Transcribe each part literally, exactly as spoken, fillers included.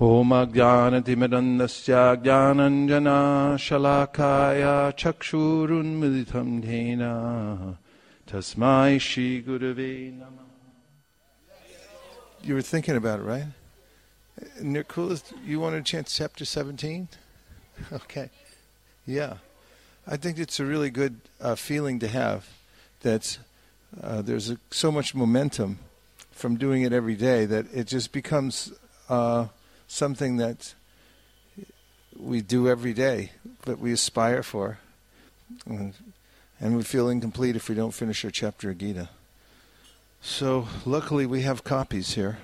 Om Ajnanatimidandasya Jnananjana Shalakaya Chakshurun Militam Dhena Tasmai Shri Gurave Namah. You were thinking about it, right? Nicola, you want to chant chapter seventeen? Okay. Yeah. I think it's a really good uh, feeling to have that uh, there's a, so much momentum from doing it every day that it just becomes uh, something that we do every day, that we aspire for. And, and we feel incomplete if we don't finish our chapter of Gita. So luckily we have copies here.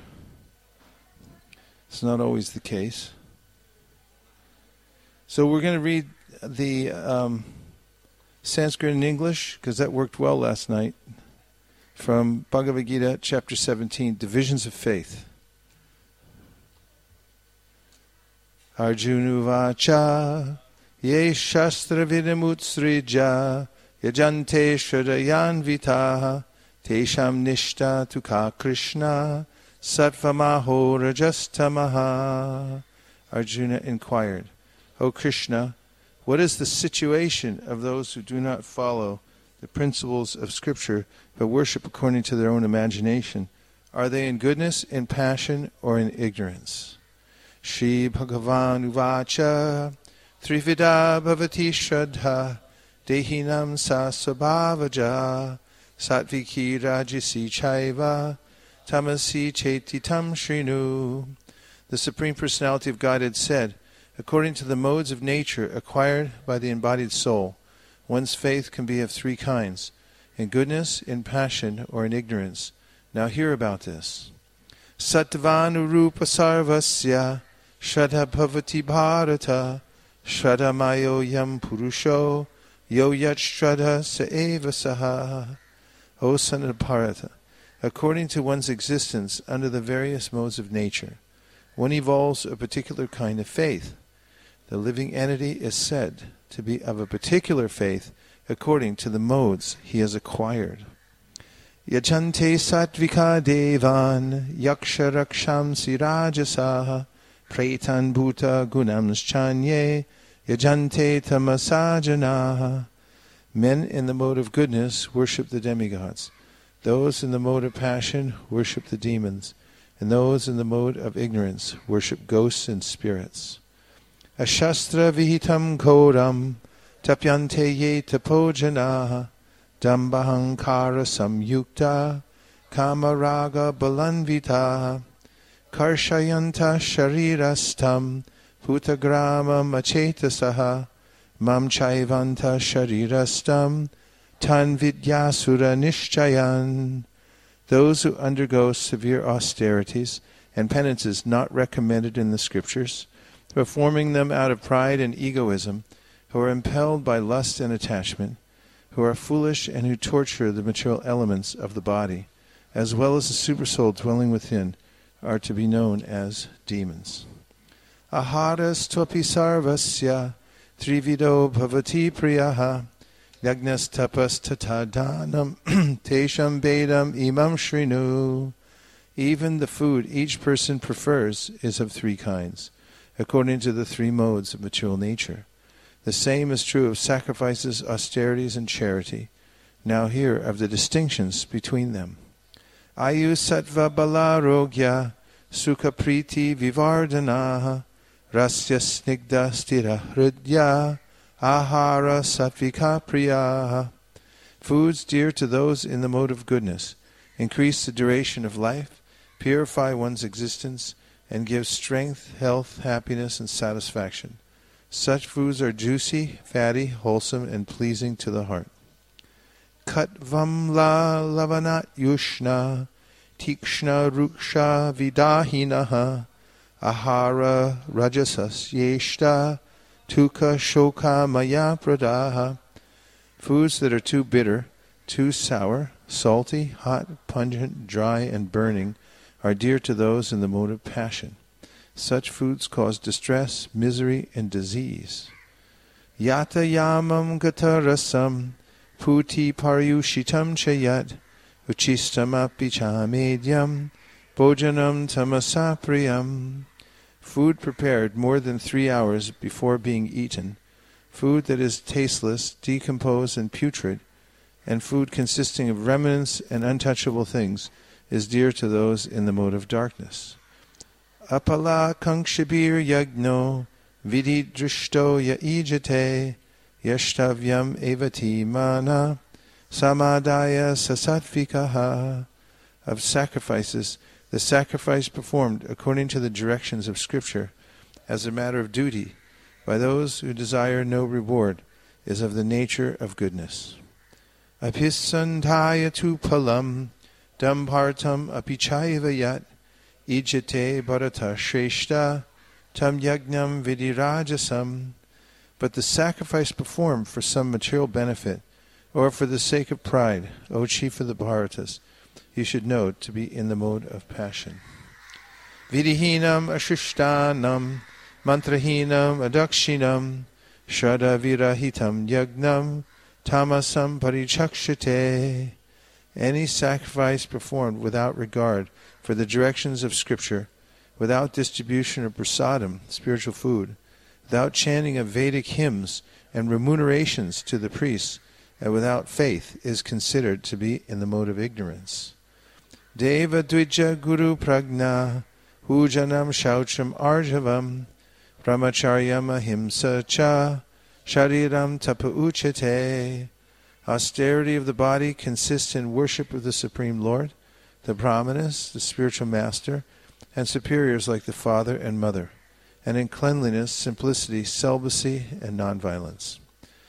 It's not always the case. So we're going to read the um, Sanskrit and English, because that worked well last night, from Bhagavad Gita, chapter seventeen, Divisions of Faith. Arjunuvacha ye shastra vidamutsrija yajante shraddhayan vitaha tesham nishta tuka Krishna satvamaho rajastamaha. Arjuna inquired, O Krishna, what is the situation of those who do not follow the principles of Scripture but worship according to their own imagination? Are they in goodness, in passion, or in ignorance? Shri Bhagavan Uvacha Trivida Bhavati Shraddha Dehinam Sa Svabhavaja Satviki Rajasi Chaiva Tamasi Chetitam Shrinu. The Supreme Personality of Godhead said, according to the modes of nature acquired by the embodied soul, one's faith can be of three kinds, in goodness, in passion, or in ignorance. Now hear about this. Sattvanurupa sarvasya Shraddha bhavati bharata Shraddha mayo yam purusho Yo yat shraddha sa eva saha. O son of Bharata, according to one's existence under the various modes of nature, one evolves a particular kind of faith. The living entity is said to be of a particular faith according to the modes he has acquired. Yajante satvika devan yaksha rakshamsi rajasaha pretan bhuta gunamschanye yajante tamasajanaha. Men in the mode of goodness worship the demigods. Those in the mode of passion worship the demons. And those in the mode of ignorance worship ghosts and spirits. Ashastra vihitam kodam tapyante ye tapojanaha dambahankara samyukta kamaraga balanvita karshayanta sharirastam putagrama machetasaha mam chaivanta sharirastam tan vidyasura nishchayan. Those who undergo severe austerities and penances not recommended in the Scriptures, performing them out of pride and egoism, who are impelled by lust and attachment, who are foolish and who torture the material elements of the body, as well as the supersoul dwelling within, are to be known as demons. Aharas tvapi sarvasya trivido bhavati priyaha yagnas tapas tatadhanam tesham bedam imam shrinu. Even the food each person prefers is of three kinds, according to the three modes of material nature. The same is true of sacrifices, austerities, and charity. Now hear of the distinctions between them. Ayu sattva balarogya sukha priti vivardhanaha rasya snigdha stira hridya ahara sattvika priyaha. Foods dear to those in the mode of goodness increase the duration of life, purify one's existence, and give strength, health, happiness, and satisfaction. Such foods are juicy, fatty, wholesome, and pleasing to the heart. Katvam la lavanat yushna tikshna ruksha vidahinaha ahara rajasas yeshta tuka shoka maya pradaha. Foods that are too bitter, too sour, salty, hot, pungent, dry, and burning are dear to those in the mode of passion. Such foods cause distress, misery, and disease. Yata yamam gatarasam puti paryushitam chayat uchistam api chamedyam bhojanam tamasapriyam. food prepared more than three hours before being eaten, food that is tasteless, decomposed, and putrid, and food consisting of remnants and untouchable things is dear to those in the mode of darkness. Apala kankshibir yagno vidi drishto ya ijate yashtavyam evati mana samadaya sasatvikaha. Of sacrifices, the sacrifice performed according to the directions of Scripture as a matter of duty by those who desire no reward is of the nature of goodness. Apisandhaya tu palam dambhartam apichaiva yat ijate bharata shreshta tam yagnam vidirajasam. But the sacrifice performed for some material benefit or for the sake of pride, O chief of the Bharatas, you should know to be in the mode of passion. Vidihinam ashishtanam mantrahinam adakshinam shraddha virahitam yagnam tamasam parichakshate. Any sacrifice performed without regard for the directions of Scripture, without distribution of prasadam, spiritual food, without chanting of Vedic hymns and remunerations to the priests, and without faith, is considered to be in the mode of ignorance. Deva dvija guru pragna hujanam shaucham arjavam brahmacharyam ahimsa cha shariram tapa uchate. Austerity of the body consists in worship of the Supreme Lord, the brahmanas, the spiritual master, and superiors like the father and mother, and in cleanliness, simplicity, celibacy, and nonviolence.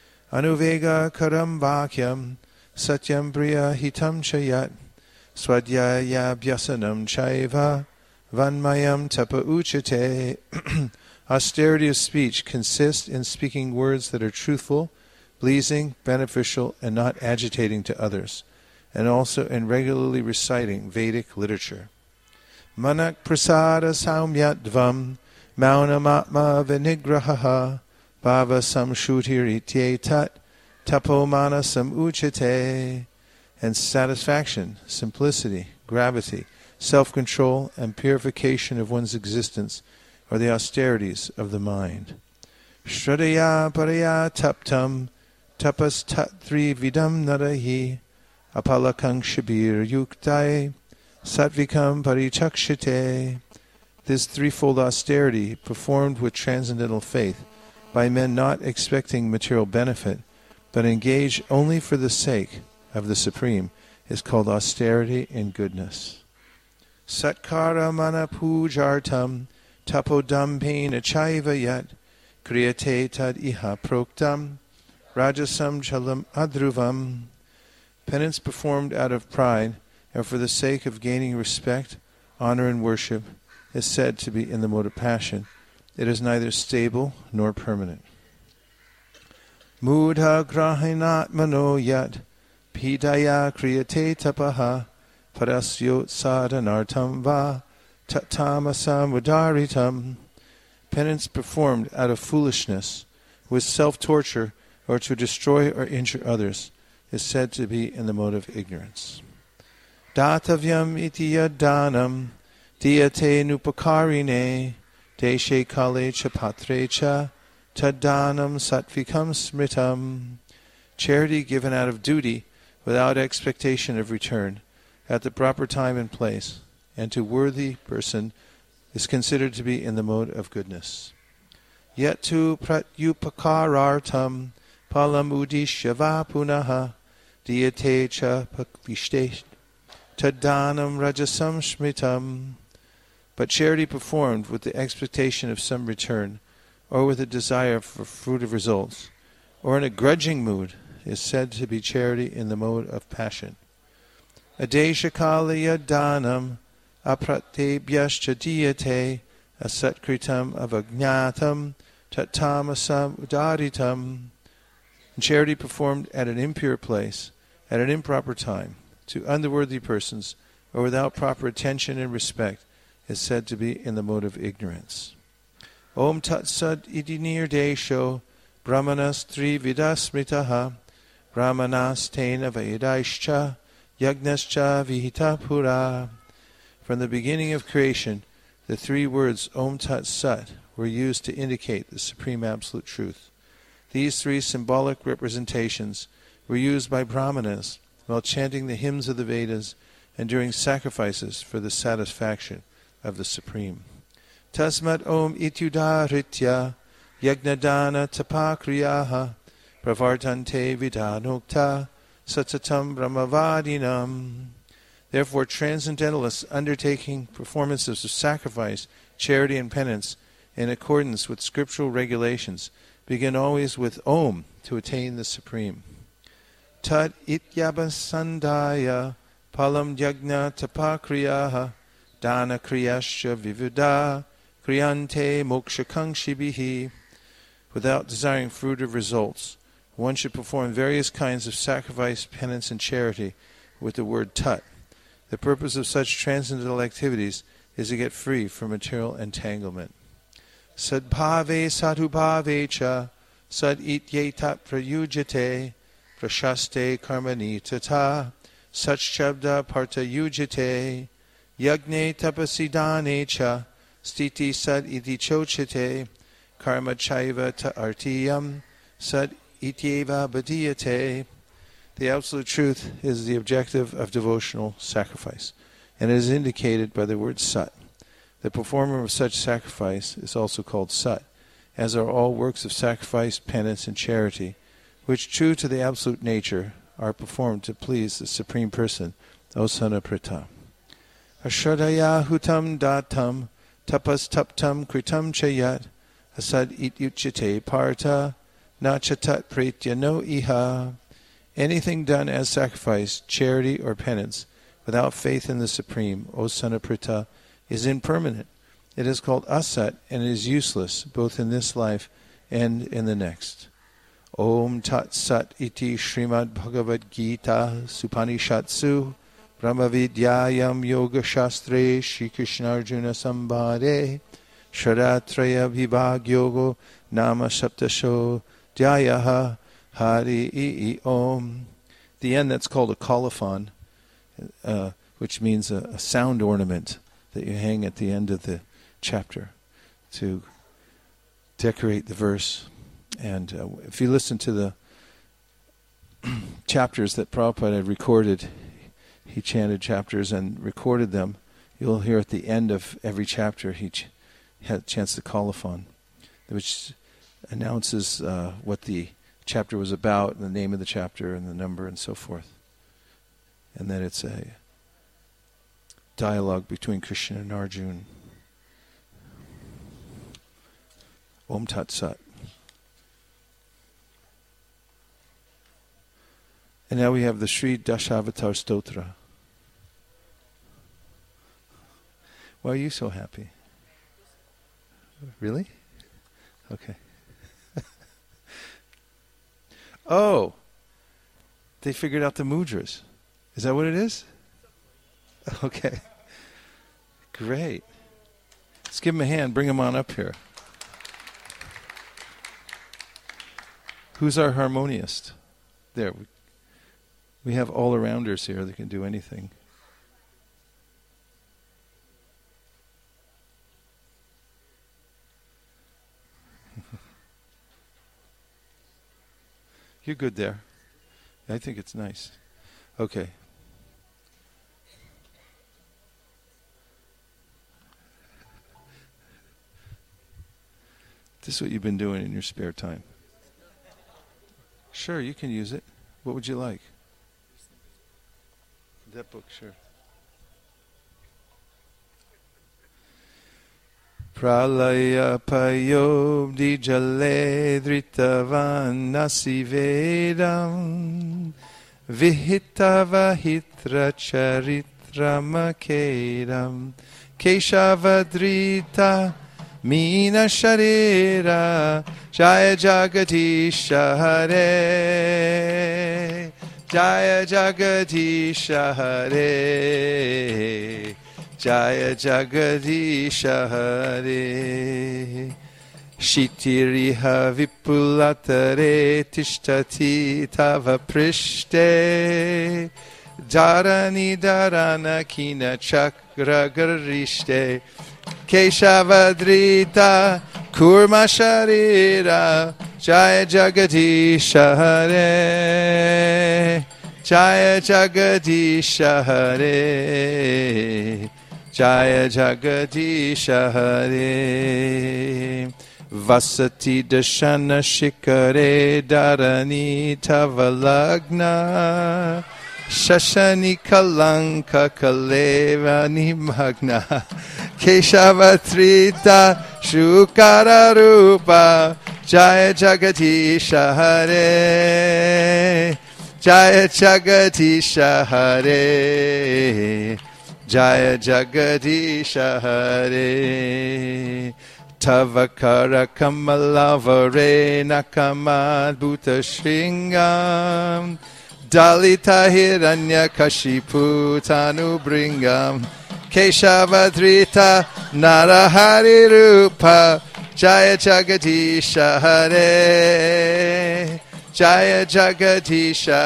Anuvega karam vakyam satyam priya hitam chayat swadhyaya bhyasanam chaiva vanmayam tapa uchate. Austerity of speech consists in speaking words that are truthful, pleasing, beneficial, and not agitating to others, and also in regularly reciting Vedic literature. Manak prasada saumyatvam maunamatma vinigraha bhava samshutir ityetat tapomana samuchate. And satisfaction, simplicity, gravity, self-control, and purification of one's existence are the austerities of the mind. Shradaya paraya taptam tapas tatri vidam narahi apalakang shabir yuktai satvikam parichakshite. This threefold austerity, performed with transcendental faith by men not expecting material benefit, but engaged only for the sake of the Supreme, is called austerity in goodness. Satkara mana pujartam tapodampena chaiva yat kriyate tad iha proktam rajasam chalam adruvam. Penance performed out of pride and for the sake of gaining respect, honor, and worship is said to be in the mode of passion. It is neither stable nor permanent. Mudha grahinat mano yat pidaya kriyate tapaha parasyot sadhanartam va tattamasam udaritam. Penance performed out of foolishness, with self-torture, or to destroy or injure others, is said to be in the mode of ignorance. Datavyam iti yadanam diyate nupakarine deshe kale chapatre cha tadanam satvikam smritam. Charity given out of duty, without expectation of return, at the proper time and place, and to worthy person, is considered to be in the mode of goodness. Yet tu pratyupakarartam palam udishyava punaha diyate cha paklishte tadanam rajasam smritam. But charity performed with the expectation of some return, or with a desire for fruit of results, or in a grudging mood, is said to be charity in the mode of passion. Adeshakaliya danam apratebhyascha diyate asatkritam avagnatam tattamasam udaritam. Charity performed at an impure place, at an improper time, to unworthy persons, or without proper attention and respect, is said to be in the mode of ignorance. Om tat sad iti nirdesho brahmanas tri vidasmritaha brahmanas tena vedaischa yagnascha vihita pura. From the beginning of creation, The three words Om Tat Sat were used to indicate the Supreme Absolute Truth. These three symbolic representations were used by Brahmanas while chanting the hymns of the Vedas and during sacrifices for the satisfaction of the Supreme. Tasmat Om Ityudaritya Yagnadana Tapakriyaha Pravartante Vidanokta Satatam Brahmavadinam. Therefore, transcendentalists undertaking performances of sacrifice, charity, and penance in accordance with scriptural regulations begin always with Om to attain the Supreme. Tat ityabasandaya palam yagna tapakriyaha dana kriyasya vivuda kriyante mokshakangshibihi. Without desiring fruit of results, one should perform various kinds of sacrifice, penance, and charity with the word Tat. The purpose of such transcendental activities is to get free from material entanglement. Sadbhave sadhubhave cha sad ityetat prayujate prashaste karmani tata satchabda partayujate yagne tapasidane cha stiti sad iti chochate karma chaiva ta artiyam sad ityeva badiyate. The Absolute Truth is the objective of devotional sacrifice, and it is indicated by the word Sat. The performer of such sacrifice is also called Sat, as are all works of sacrifice, penance, and charity, which, true to the absolute nature, are performed to please the Supreme Person, Osana Prita. Ashradaya hutam datam tapas taptam kritam chayat asad ityuchate parta nachatat pretya no iha. Anything done as sacrifice, charity, or penance without faith in the Supreme, Osana Prita, is impermanent. It is called asat, and it is useless both in this life and in the next. Om Tat Sat iti Srimad Bhagavad Gita Supanishatsu Brahmavidyayam Yoga Shastre Shri Krishna Arjuna Sambhade Sharatraya Vibhag Yogo Nama Saptasho Dhyayaha Hari I Om. The end, that's called a colophon, uh, which means a, a sound ornament that you hang at the end of the chapter to decorate the verse. And uh, if you listen to the chapters that Prabhupada had recorded, he chanted chapters and recorded them, you'll hear at the end of every chapter he ch- had chants the colophon, which announces uh, what the chapter was about, and the name of the chapter, and the number, and so forth. And then it's a dialogue between Krishna and Arjuna. Om Tat Sat. And now we have the Sri Dashavatar Stotra. Why are you so happy? Really? Okay. Oh, they figured out the mudras. Is that what it is? Okay. Great. Let's give them a hand. Bring them on up here. Who's our harmoniist? There. We have all-arounders here that can do anything. You're good there. I think it's nice. Okay. This is what you've been doing in your spare time. Sure, you can use it. What would you like? That book, sure. Pralaya payobdi jale dritavan nasivedam vihitava hitra charitra makedam keshavadrita mina sharira jaya jagadisha hare jaya jagadisha hare Jaya Jagadisha Hare Shitiriha Vipulatare Tishtati Tava Prishte Dharani Dharana Kina Chakra Garishte Keshavadrita Kurma Sharira Jaya Jagadisha Hare Jaya Jagadisha Hare Jaya Jagadisha Hare Vasati Dashana Shikare Dharani Tavalagna Shashani Kalanka Kalevani Magna Keshavatrita Shukara Rupa Jaya Jagadisha Hare Jaya Jagadisha Hare Jaya Jagadisha Hare Tavakara Kamalavare Nakamad Bhuta Shringam Dalita Hiranya Kashipu Tanu Bringam Keshavadrita Narahari Rupa Jaya Jagadisha Hare Jaya Jagadisha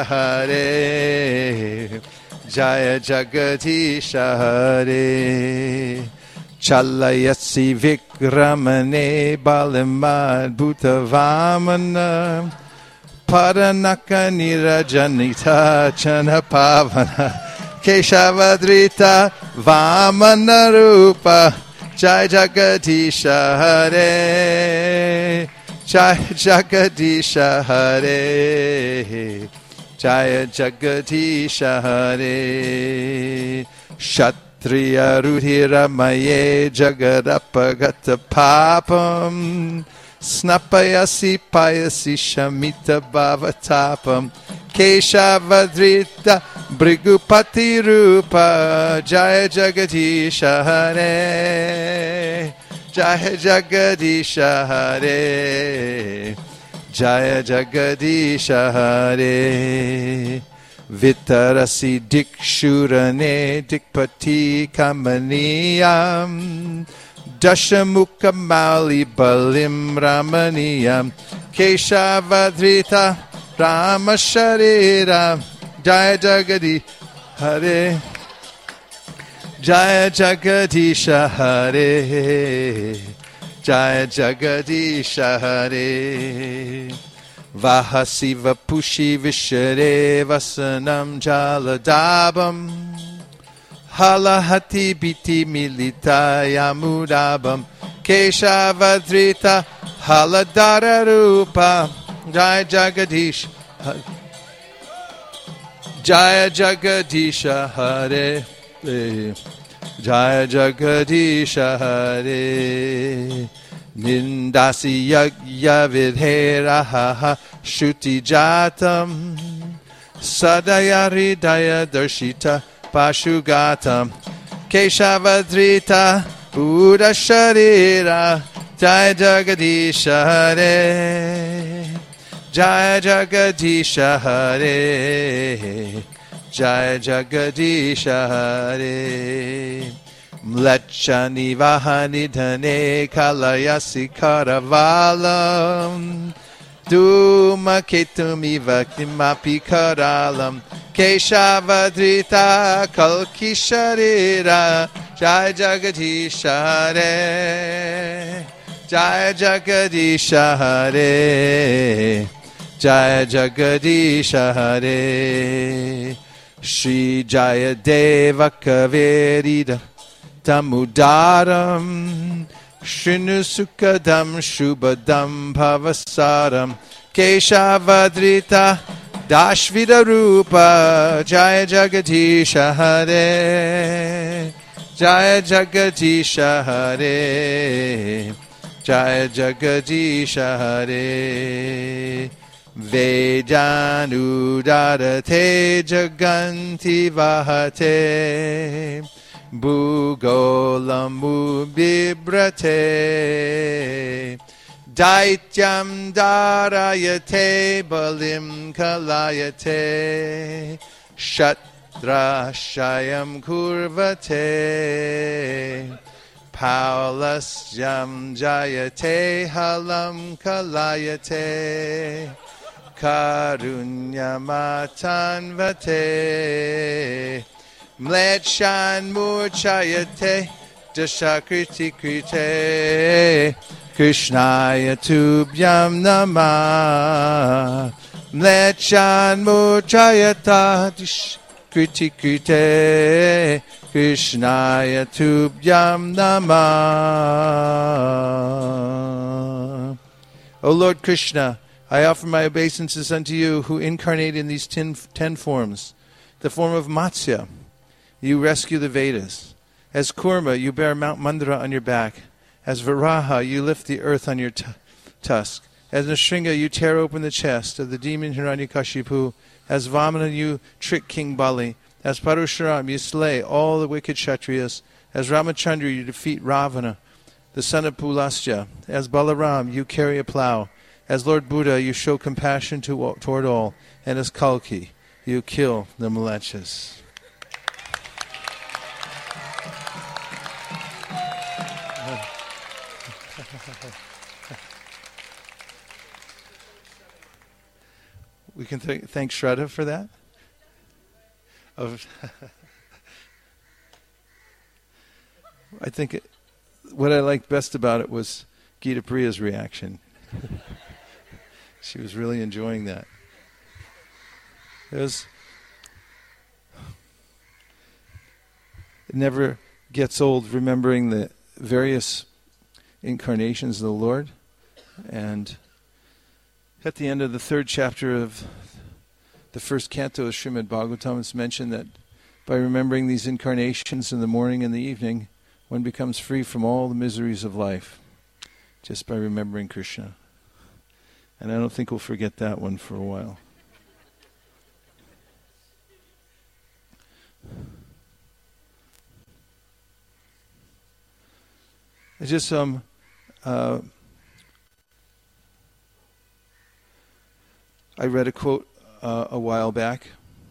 Hare Jaya Jagadisha Hare Chalayasi Vikramane Balimad Bhutavamana Paranaka Nirajanita Chana Pavana Keshavadrita Vamana Rupa Jai Jagadisha Hare Jai Jagadisha Hare Jaya Jagadisha Hare Kshatriya Rudhira Maye Jagadapagata Papam Snapayasi Payasi Shamita Bhavatapam Keshavadrita Brigupati Rupa Jaya Jagadisha Hare Jaya Jagadisha Hare Jaya Jagadisha Hare Vitarasi Dikshurane Dikpati Kamaniyam Dashamukha Mali Balim Ramaniyam Keshavadrita Rama Sharira Jaya Jagadi Hare Jaya Jagadisha Hare Jaya Jagadisha Hare Vahasiva Pushi Vishare Vasanam Jaladabam Halahati Biti Milita Yamudabam Keshavadrita Haladara Rupa Jaya Jagadish Jaya Jagadisha Hare Jaya Jagadisha Hare Nindasi Yagya Vidheraha Shuti Jatam Sadayari Daya Darshita Pashugatam Keshavadrita Buddha Sharira Jaya Jagadisha Hare Jaya Jagadisha Hare Jaya Jagadisha Hare Mlechani Vahani Dhane Kalayasi Karavalam Duma Ketumi Vaktimapi Karalam Keshavadrita Kalkisharira Jaya Jagadisha Hare Jaya Jagadisha Hare Jaya Jagadisha Hare Shri Jaya Deva Kaverida Tamudaram Shrinu Sukadam Shubhadam Bhavasaram Keshavadrita Dashvida Rupa Jaya Jagadisha Hare Jaya Jagadisha Hare Jaya Jagadisha Hare Vedanudadate Jaganti Vahate Bhugolamu Bibrate Daityam Darayate Balim Kalayate Shatrashayam Kurvate Paulasyam Jayate Halam Kalayate Karunyamatanvate Mlechan Murchayate Dashakriti Krite Krishnaya Tubhyam Namah Mlechan Muchayata Kriti Krite Krishnaya Tubhyam Namah. O Lord Krishna, I offer my obeisances unto you who incarnate in these ten, ten forms. The form of Matsya, you rescue the Vedas. As Kurma, you bear Mount Mandara on your back. As Varaha, you lift the earth on your t- tusk. As Nrsinga, you tear open the chest of the demon Hiranyakashipu. As Vamana, you trick King Bali. As Parashuram, you slay all the wicked Kshatriyas. As Ramachandra, you defeat Ravana, the son of Pulasya. As Balaram, you carry a plow. As Lord Buddha, you show compassion to, toward all. And as Kalki, you kill the Mlechas. We can th- thank Shraddha for that. Of I think it, what I liked best about it was Gita Priya's reaction. She was really enjoying that. It was. It never gets old remembering the various incarnations of the Lord. And at the end of the third chapter of the first canto of Srimad Bhagavatam, it's mentioned that by remembering these incarnations in the morning and the evening, one becomes free from all the miseries of life, just by remembering Krishna. And I don't think we'll forget that one for a while. I just um uh, I read a quote uh, a while back,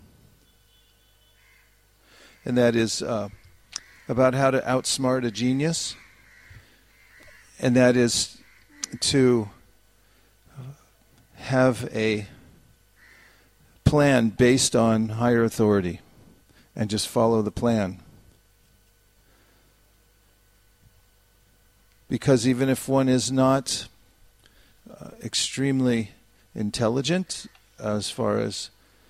and that is uh, about how to outsmart a genius, and that is to have a plan based on higher authority and just follow the plan. Because even if one is not uh, extremely intelligent, uh, as far as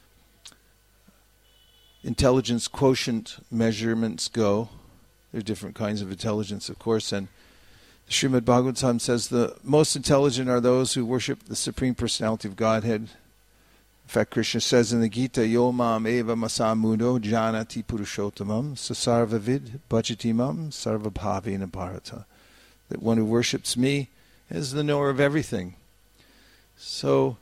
intelligence quotient measurements go, there are different kinds of intelligence, of course, and Srimad Bhagavatam says the most intelligent are those who worship the Supreme Personality of Godhead. In fact, Krishna says in the Gita, Yo mam eva masamudo janati purushottamam sasarvavid bhajatimam sarvabhavena bharata. That one who worships me is the knower of everything. So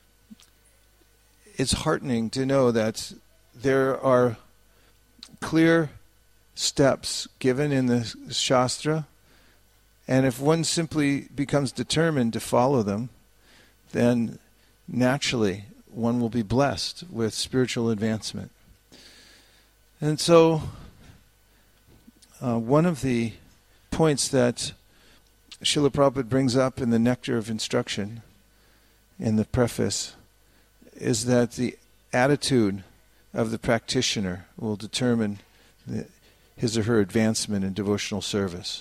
it's heartening to know that there are clear steps given in the Shastra, and if one simply becomes determined to follow them, then naturally one will be blessed with spiritual advancement. And so uh, one of the points that Srila Prabhupada brings up in the Nectar of Instruction, in the preface, is that the attitude of the practitioner will determine the, his or her advancement in devotional service.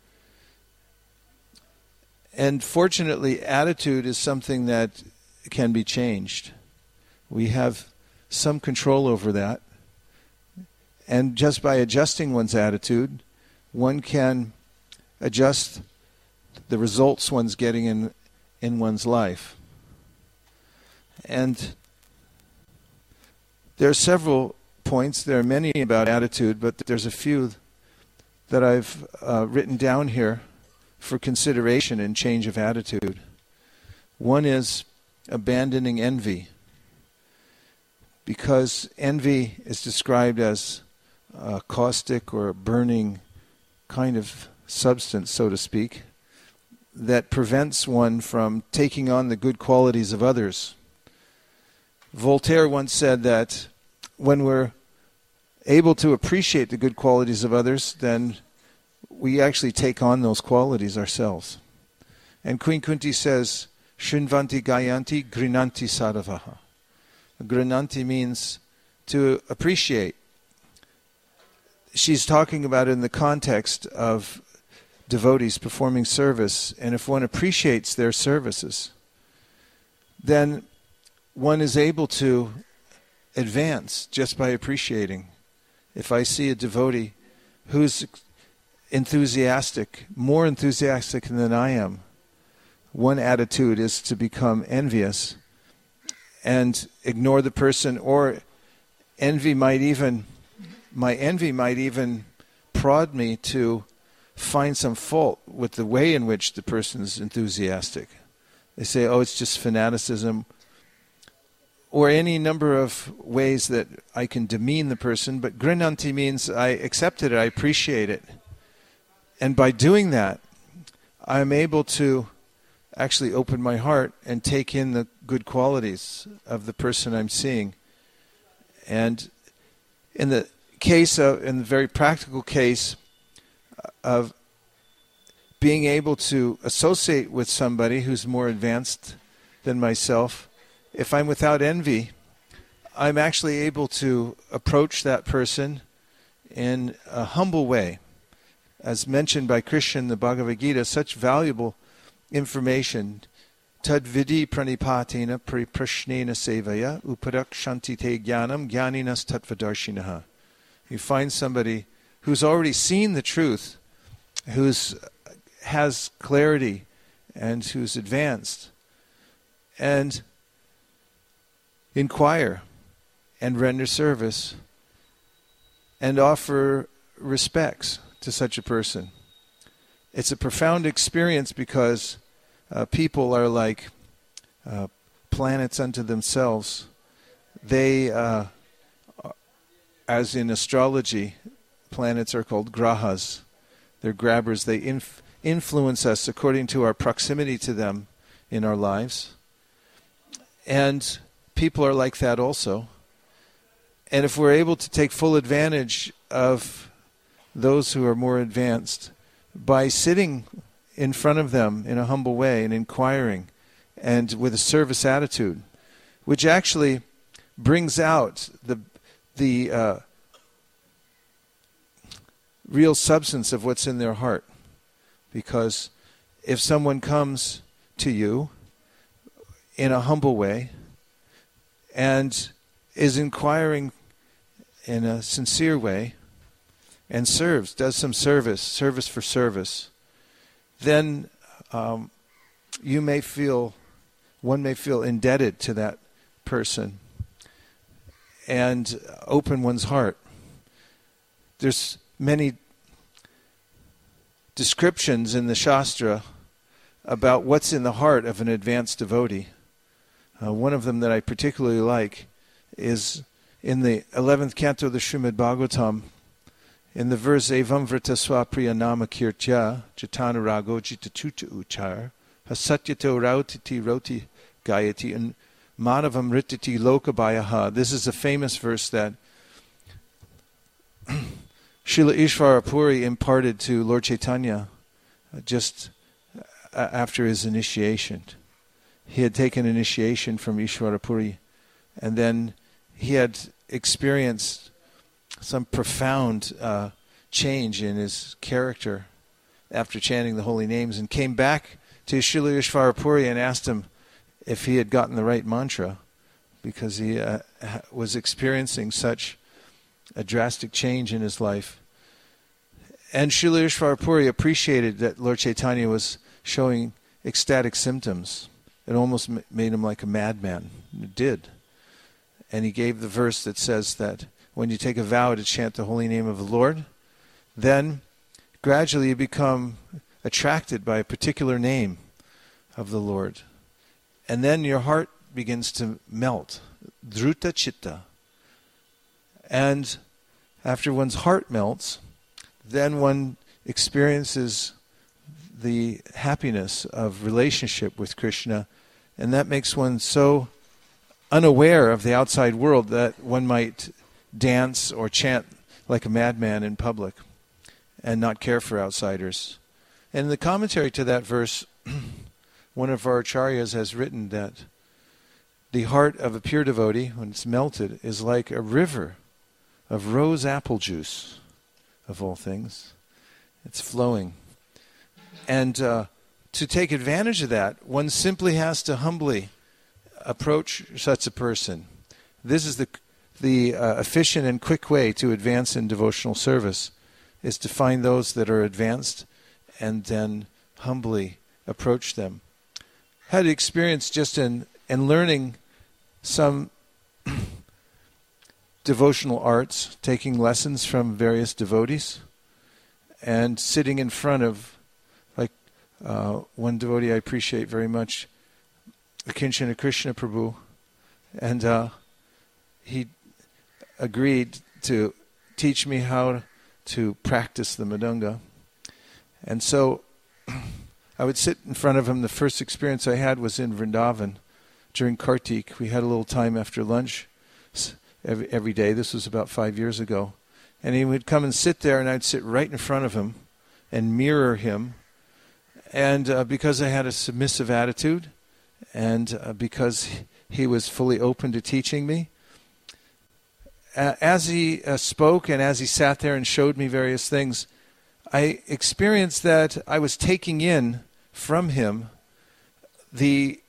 And fortunately, attitude is something that can be changed. We have some control over that. And just by adjusting one's attitude, one can adjust the results one's getting in, in one's life. And there are several points. There are many about attitude, but there's a few that I've uh, written down here for consideration and change of attitude. One is abandoning envy, because envy is described as a caustic or a burning kind of substance, so to speak, that prevents one from taking on the good qualities of others. Voltaire once said that when we're able to appreciate the good qualities of others, then we actually take on those qualities ourselves. And Queen Kunti says, Shrinvanti Gayanti Grinanti Saravaha. Grinanti means to appreciate. she's talking about it in the context of devotees performing service, and if one appreciates their services, then one is able to advance just by appreciating. If I see a devotee who's enthusiastic, more enthusiastic than I am, one attitude is to become envious and ignore the person, or envy might even, my envy might even prod me to find some fault with the way in which the person is enthusiastic. They say, oh, it's just fanaticism, or any number of ways that I can demean the person. But grinanti means I accepted it, I appreciate it. And by doing that, I'm able to actually open my heart and take in the good qualities of the person I'm seeing. And in the case of, in the very practical case of being able to associate with somebody who's more advanced than myself, if I'm without envy, I'm actually able to approach that person in a humble way. As mentioned by Krishna in the Bhagavad Gita, such valuable information. Tad vidi pranipatina priprashnena sevaya upadakshanti te jnanam jnaninas tattvadarshinaha. You find somebody who's already seen the truth, who's has clarity, and who's advanced, and inquire and render service and offer respects to such a person. It's a profound experience because uh, people are like uh, planets unto themselves. They, uh, as in astrology, planets are called grahas. They're grabbers. They inf- influence us according to our proximity to them in our lives. And people are like that also. And if we're able to take full advantage of those who are more advanced by sitting in front of them in a humble way and inquiring and with a service attitude, which actually brings out the the uh, real substance of what's in their heart. Because if someone comes to you in a humble way and is inquiring in a sincere way and serves, does some service, service for service, then um, you may feel, one may feel indebted to that person and open one's heart. There's many descriptions in the Shastra about what's in the heart of an advanced devotee. Uh, one of them that I particularly like is in the eleventh canto of the Srimad Bhagavatam, in the verse Evam Vrita Swapriya Nama Kirtya Jitana Rago Jitatuta Uchar Hasatyato Rautiti Roti Gayati and Manavam Rititi Lokabayaha. This is a famous verse that Srila Ishvara Puri imparted to Lord Chaitanya just after his initiation. He had taken initiation from Ishvara Puri, and then he had experienced some profound uh, change in his character after chanting the holy names, and came back to Srila Ishvara Puri and asked him if he had gotten the right mantra, because he uh, was experiencing such a drastic change in his life. And Srila Ishvara Puri appreciated that Lord Chaitanya was showing ecstatic symptoms. It almost made him like a madman. It did. And he gave the verse that says that when you take a vow to chant the holy name of the Lord, then gradually you become attracted by a particular name of the Lord. And then your heart begins to melt. Dhruta chitta. And after one's heart melts, then one experiences the happiness of relationship with Krishna, and that makes one so unaware of the outside world that one might dance or chant like a madman in public and not care for outsiders. And in the commentary to that verse, one of our acharyas has written that the heart of a pure devotee, when it's melted, is like a river of rose apple juice. of all things. It's flowing. And uh, to take advantage of that, one simply has to humbly approach such a person. This is the the uh, efficient and quick way to advance in devotional service, is to find those that are advanced and then humbly approach them. Had experience just in, in learning some devotional arts, taking lessons from various devotees, and sitting in front of, like uh, one devotee I appreciate very much, Akinchana Krishna Prabhu, and uh, he agreed to teach me how to practice the Mridanga. And so I would sit in front of him. The first experience I had was in Vrindavan during Kartik. We had a little time after lunch every, every day. This was about five years ago. And he would come and sit there, and I'd sit right in front of him and mirror him. And uh, because I had a submissive attitude, and uh, because he was fully open to teaching me, uh, as he uh, spoke and as he sat there and showed me various things, I experienced that I was taking in from him the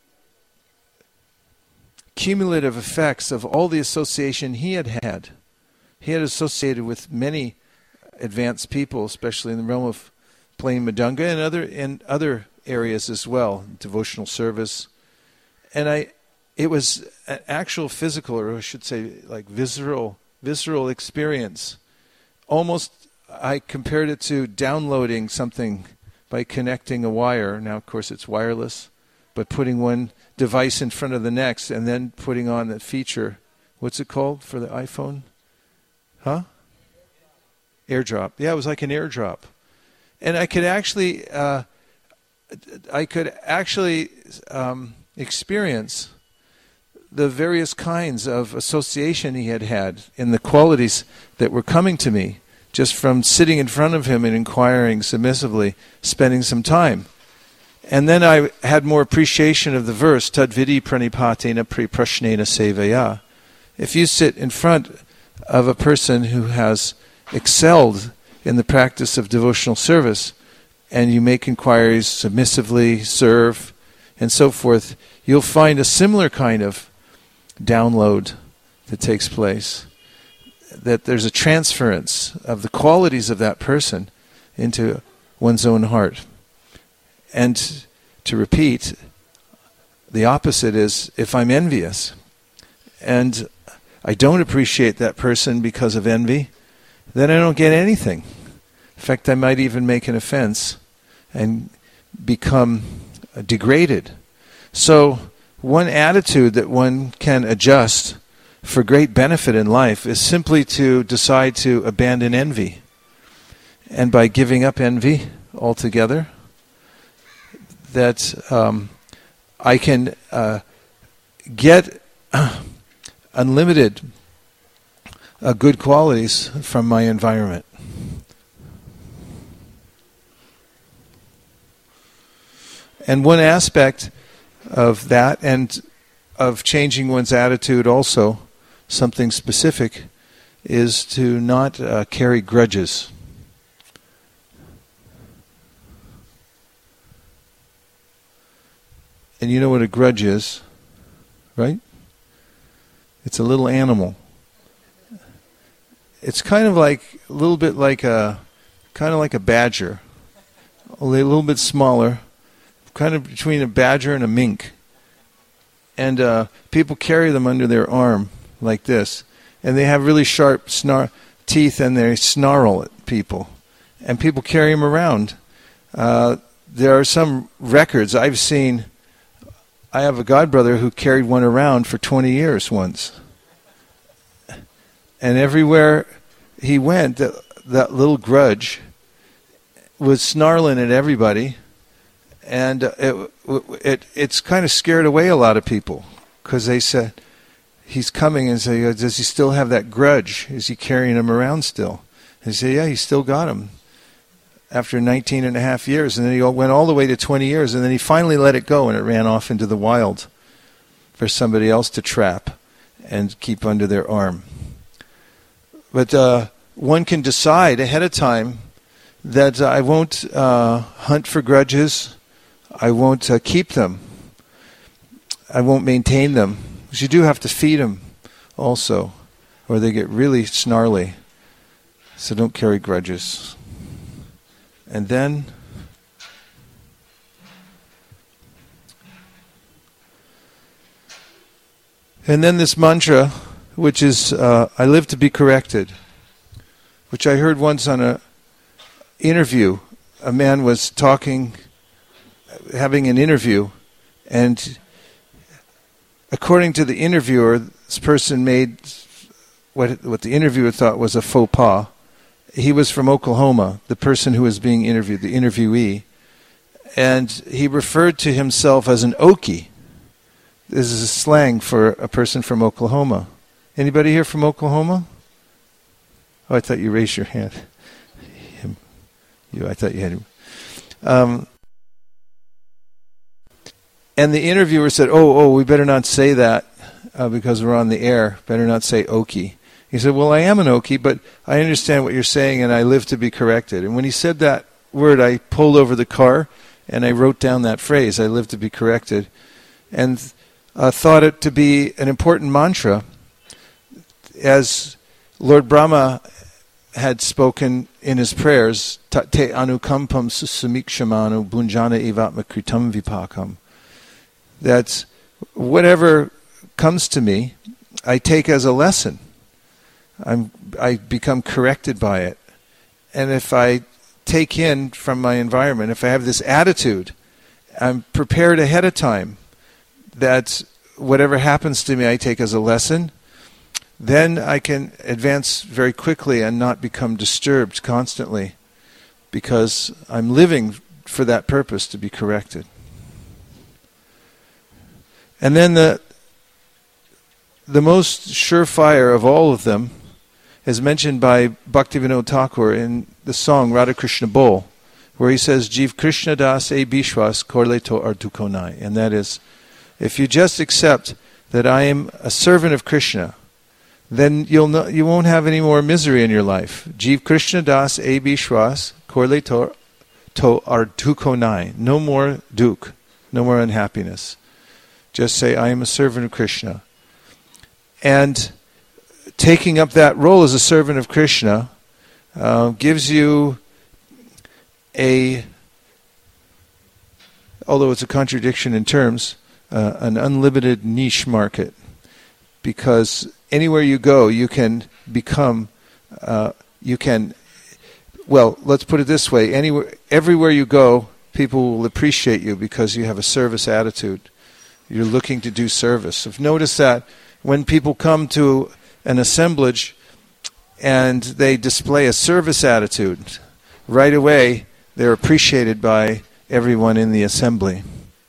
cumulative effects of all the association he had had. He had associated with many advanced people, especially in the realm of playing Mridanga and other in other areas as well, devotional service. And I, it was an actual physical, or I should say, like visceral, visceral experience. Almost, I compared it to downloading something by connecting a wire. Now, of course, it's wireless, but putting one device in front of the next and then putting on that feature. What's it called for the iPhone? Huh? AirDrop. Yeah, it was like an AirDrop. And I could actually, uh, I could actually um, experience the various kinds of association he had had in the qualities that were coming to me just from sitting in front of him and inquiring submissively, spending some time. And then I had more appreciation of the verse, Tadvidi pranipatena priprashnena sevaya. If you sit in front of a person who has excelled in the practice of devotional service, and you make inquiries, submissively serve, and so forth, you'll find a similar kind of download that takes place. That there's a transference of the qualities of that person into one's own heart. And to repeat, the opposite is if I'm envious and I don't appreciate that person because of envy, then I don't get anything. In fact, I might even make an offense and become degraded. So one attitude that one can adjust for great benefit in life is simply to decide to abandon envy. And by giving up envy altogether, that um, I can uh, get uh, unlimited uh, good qualities from my environment. And one aspect of that, and of changing one's attitude also, something specific, is to not uh, carry grudges. And you know what a grudge is, right? It's a little animal. It's kind of like a little bit like a kind of like a badger, only a little bit smaller, kind of between a badger and a mink. And uh, people carry them under their arm like this, and they have really sharp snar- teeth, and they snarl at people, and people carry them around. Uh, there are some records I've seen. I have a godbrother who carried one around for twenty years once. And everywhere he went, that, that little grudge was snarling at everybody. And it, it it's kind of scared away a lot of people, because they said, he's coming, and say, does he still have that grudge? Is he carrying him around still? And they say, yeah, he still got him after nineteen and a half years. And then he went all the way to twenty years, and then he finally let it go, and it ran off into the wild for somebody else to trap and keep under their arm. But uh, one can decide ahead of time that I won't uh, hunt for grudges, I won't uh, keep them, I won't maintain them. Because you do have to feed them also, or they get really snarly. So don't carry grudges. And then and then this mantra, which is uh, I live to be corrected, which I heard once on a interview. A man was talking, having an interview, and according to the interviewer, this person made what what the interviewer thought was a faux pas. He was from Oklahoma, the person who was being interviewed, the interviewee, and he referred to himself as an Okie. This is a slang for a person from Oklahoma. Anybody here from Oklahoma? Oh, I thought you raised your hand. Him. You, I thought you had. Um, and the interviewer said, "Oh, oh, we better not say that uh, because we're on the air. Better not say Okie." He said, "Well, I am an Okie, but I understand what you're saying, and I live to be corrected." And when he said that word, I pulled over the car and I wrote down that phrase, "I live to be corrected," and uh, thought it to be an important mantra, as Lord Brahma had spoken in his prayers, "Te anukampam susamikshamaну bunjana evatma kritam vipakam," that whatever comes to me, I take as a lesson. I'm, I become corrected by it. And if I take in from my environment, if I have this attitude, I'm prepared ahead of time that whatever happens to me I take as a lesson, then I can advance very quickly and not become disturbed constantly, because I'm living for that purpose, to be corrected. And then the the most surefire of all of them is mentioned by Bhaktivinoda Thakur in the song Radha Krishna Bol, where he says, "Jiv Krishna Das e Bishwas Korle to Ardukonai." And that is, if you just accept that I am a servant of Krishna, then you'll no, you won't have any more misery in your life. Jiv Krishna Das e Bishwas Korle to, to Ardukonai. No more duk, no more unhappiness. Just say, I am a servant of Krishna. And taking up that role as a servant of Krishna uh, gives you a, although it's a contradiction in terms, uh, an unlimited niche market. Because anywhere you go, you can become, uh, you can, well, let's put it this way, anywhere, everywhere you go, people will appreciate you because you have a service attitude. You're looking to do service. I've noticed that when people come to an assemblage and they display a service attitude, right away they're appreciated by everyone in the assembly.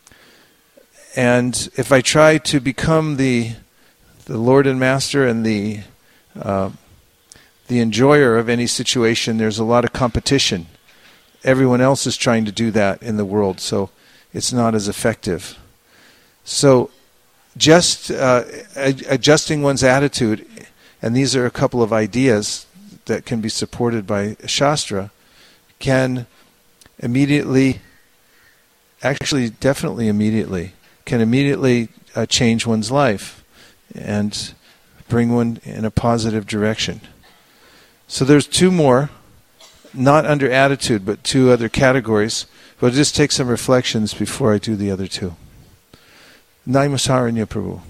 And if I try to become the the Lord and Master and the uh, the enjoyer of any situation, there's a lot of competition. Everyone else is trying to do that in the world, so it's not as effective. So just uh, adjusting one's attitude, and these are a couple of ideas that can be supported by Shastra, can immediately, actually definitely immediately, can immediately uh, change one's life and bring one in a positive direction. So there's two more, not under attitude, but two other categories. But I'll just take some reflections before I do the other two. Naimasaranya Prabhu.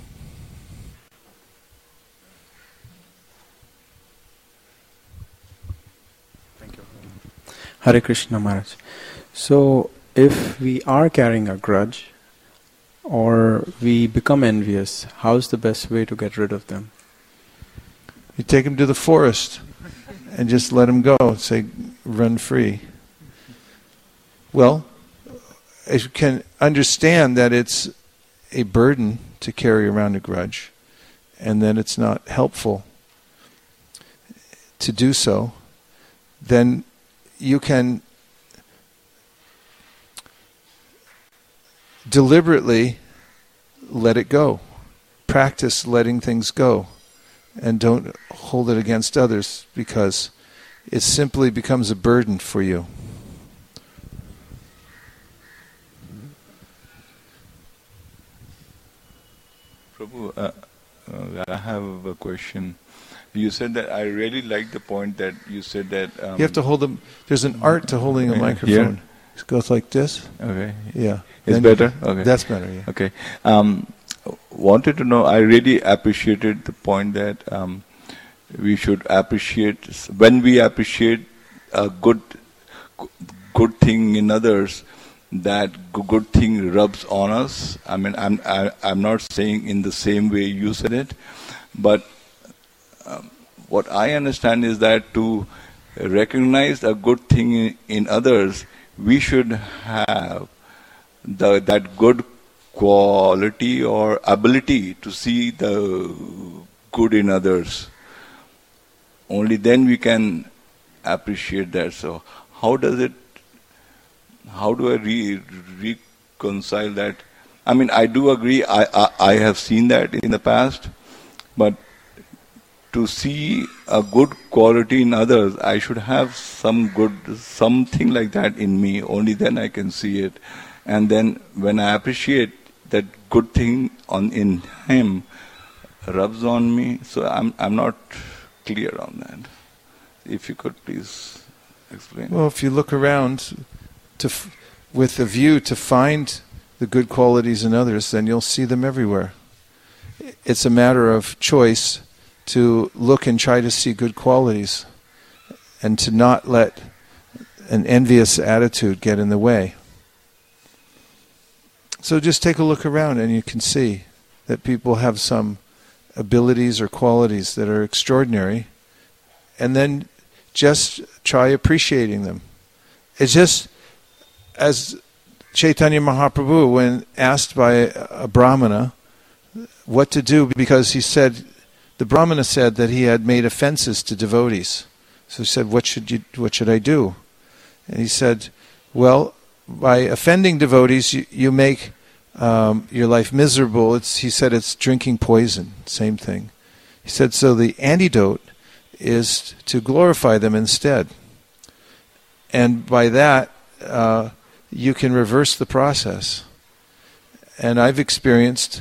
Thank you. Hare Krishna Maharaj. So, if we are carrying a grudge or we become envious, how's the best way to get rid of them? You take them to the forest and just let them go. Say, run free. Well, you can understand that it's a burden to carry around a grudge, and that it's not helpful to do so, then you can deliberately let it go. Practice letting things go. and don't hold it against others, because it simply becomes a burden for you. Prabhu, uh, uh, I have a question. You said that, I really like the point that you said that... Um, you have to hold them. There's an art to holding a microphone. Here? It goes like this. Okay. Yeah. It's Then better? you, Okay. That's better, yeah. Okay. Um, wanted to know, I really appreciated the point that um, we should appreciate, when we appreciate a good, good thing in others, that good thing rubs on us. I mean, I'm I, I'm not saying in the same way you said it, but um, what I understand is that to recognize a good thing in, in others, we should have the that good quality or ability to see the good in others. Only then we can appreciate that. So how does it How do I re- reconcile that? I mean, I do agree, I, I I have seen that in the past, but to see a good quality in others, I should have some good, something like that in me, only then I can see it. And then when I appreciate that good thing on in him, rubs on me, so I'm I'm not clear on that. If you could please explain. Well, if you look around, To f- with a view to find the good qualities in others, then you'll see them everywhere. It's a matter of choice to look and try to see good qualities, and to not let an envious attitude get in the way. So just take a look around and you can see that people have some abilities or qualities that are extraordinary, and then just try appreciating them. It's just as Chaitanya Mahaprabhu, when asked by a Brahmana what to do, because he said, the Brahmana said that he had made offenses to devotees. So he said, what should you, what should I do? And he said, well, by offending devotees, you, you make um, your life miserable. It's, he said it's drinking poison, same thing. He said, so the antidote is to glorify them instead. And by that, uh, you can reverse the process. And I've experienced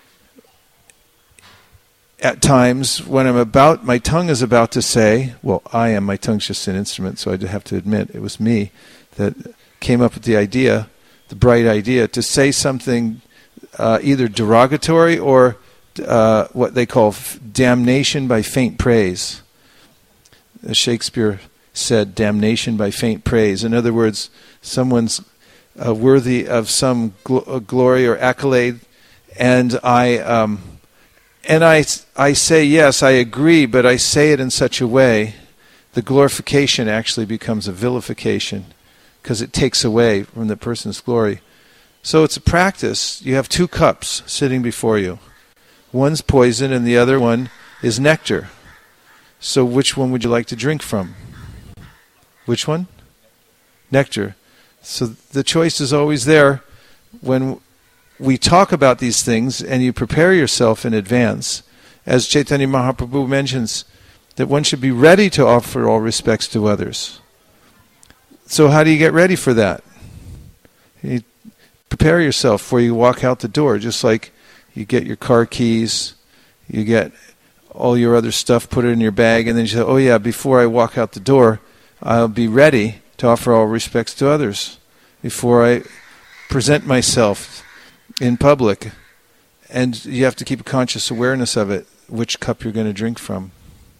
at times when I'm about, my tongue is about to say, well, I am, my tongue's just an instrument, so I have to admit it was me that came up with the idea, the bright idea, to say something uh, either derogatory or uh, what they call f- damnation by faint praise. As Shakespeare said, damnation by faint praise. In other words, someone's uh, worthy of some gl- glory or accolade, and I um, and I I say yes, I agree, but I say it in such a way, the glorification actually becomes a vilification, because it takes away from the person's glory. So it's a practice. You have two cups sitting before you. One's poison and the other one is nectar. So which one would you like to drink from? Which one? Nectar. So the choice is always there. When we talk about these things and you prepare yourself in advance, as Chaitanya Mahaprabhu mentions, that one should be ready to offer all respects to others. So how do you get ready for that? You prepare yourself before you walk out the door, just like you get your car keys, you get all your other stuff, put it in your bag, and then you say, oh yeah, before I walk out the door, I'll be ready to offer all respects to others before I present myself in public. And you have to keep a conscious awareness of it, which cup you're going to drink from.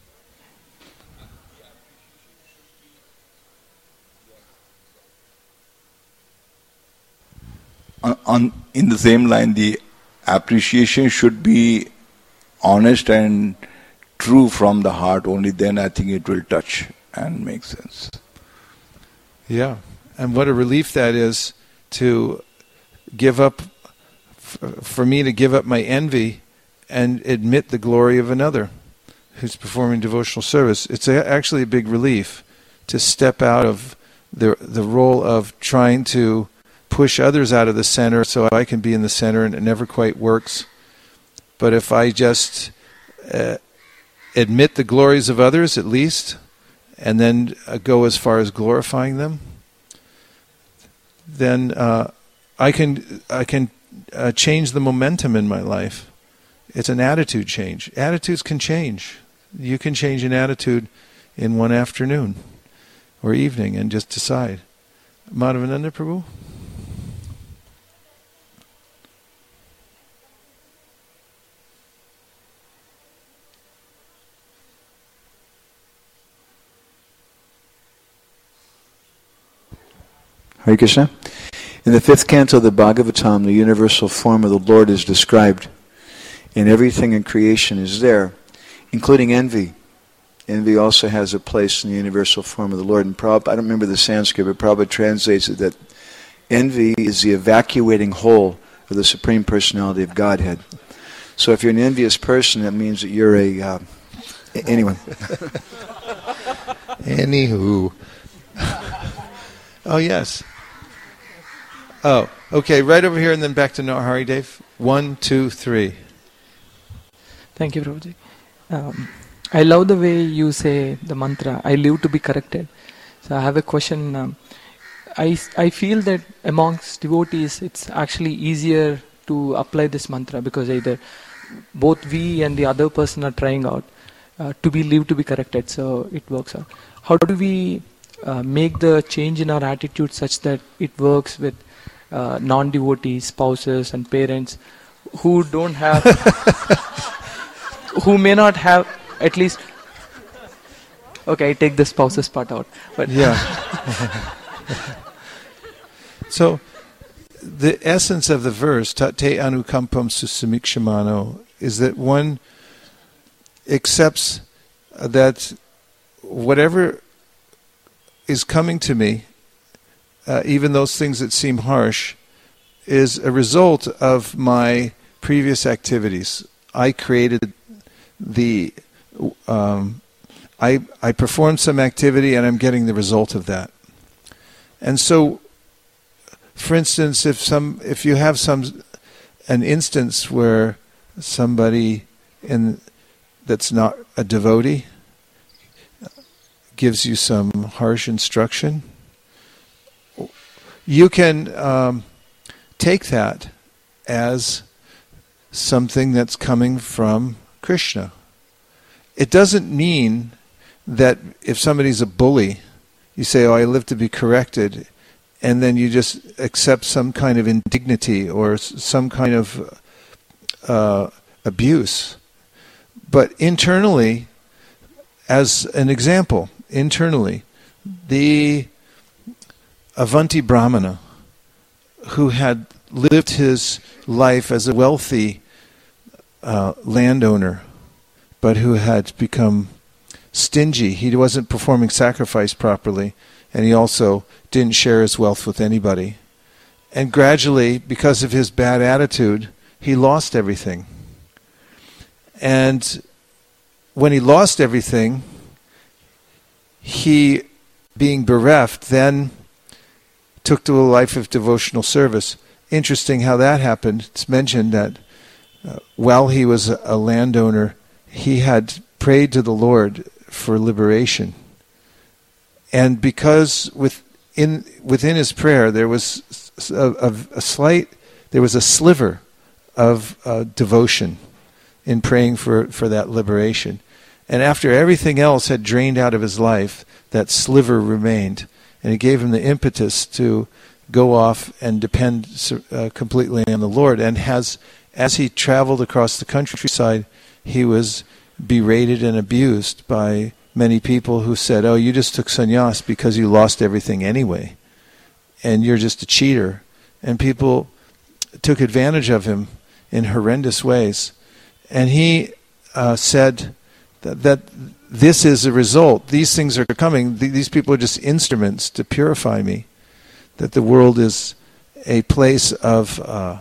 On, on in the same line, the appreciation should be honest and true from the heart. Only then I think it will touch and make sense. Yeah, and what a relief that is to give up, f- for me to give up my envy and admit the glory of another who's performing devotional service. It's a, actually a big relief to step out of the the role of trying to push others out of the center so I can be in the center, and it never quite works. But if I just uh, admit the glories of others at least, and then uh, go as far as glorifying them, then uh, I can I can uh, change the momentum in my life. It's an attitude change. Attitudes can change. You can change an attitude in one afternoon or evening and just decide. Madhavananda Prabhu? Hare Krishna. In the fifth canto of the Bhagavatam, the universal form of the Lord is described, and everything in creation is there, including envy. Envy also has a place in the universal form of the Lord. And Prabhupada, I don't remember the Sanskrit, but Prabhupada translates it that envy is the evacuating hole of the Supreme Personality of Godhead. So if you're an envious person, that means that you're a... Uh, anyway. Anywho. Oh, yes. Oh, okay, right over here and then back to Narahari Dave. One, two, three. Thank you, Prabhuji. Um, I love the way you say the mantra, I live to be corrected. So I have a question. Um, I, I feel that amongst devotees, it's actually easier to apply this mantra because either both we and the other person are trying out uh, to be live to be corrected, so it works out. How do we uh, make the change in our attitude such that it works with uh, non-devotees, spouses and parents who don't have, who may not have at least, okay, I take the spouses part out. But yeah. So, the essence of the verse, tate anukampam susamikshamano, is that one accepts that whatever is coming to me, uh, even those things that seem harsh, is a result of my previous activities. I created the, um, I I performed some activity and I'm getting the result of that. And so, for instance, if some, if you have some, an instance where somebody in that's not a devotee gives you some harsh instruction, you can um, take that as something that's coming from Krishna. It doesn't mean that if somebody's a bully, you say, oh, I live to be corrected, and then you just accept some kind of indignity or some kind of uh, abuse. But internally, as an example, internally, the Avanti Brahmana, who had lived his life as a wealthy uh, landowner, but who had become stingy. He wasn't performing sacrifice properly, and he also didn't share his wealth with anybody. And gradually, because of his bad attitude, he lost everything. And when he lost everything, he, being bereft, then took to a life of devotional service. Interesting how that happened. It's mentioned that uh, while he was a, a landowner, he had prayed to the Lord for liberation. And because within, within his prayer there was a, a, a slight, there was a sliver of uh, devotion in praying for, for that liberation. And after everything else had drained out of his life, that sliver remained. And it gave him the impetus to go off and depend uh, completely on the Lord. And has, as he traveled across the countryside, he was berated and abused by many people who said, oh, you just took sannyas because you lost everything anyway, and you're just a cheater. And people took advantage of him in horrendous ways. And he uh, said that, that this is a result. These things are coming. These people are just instruments to purify me. That the world is a place of uh,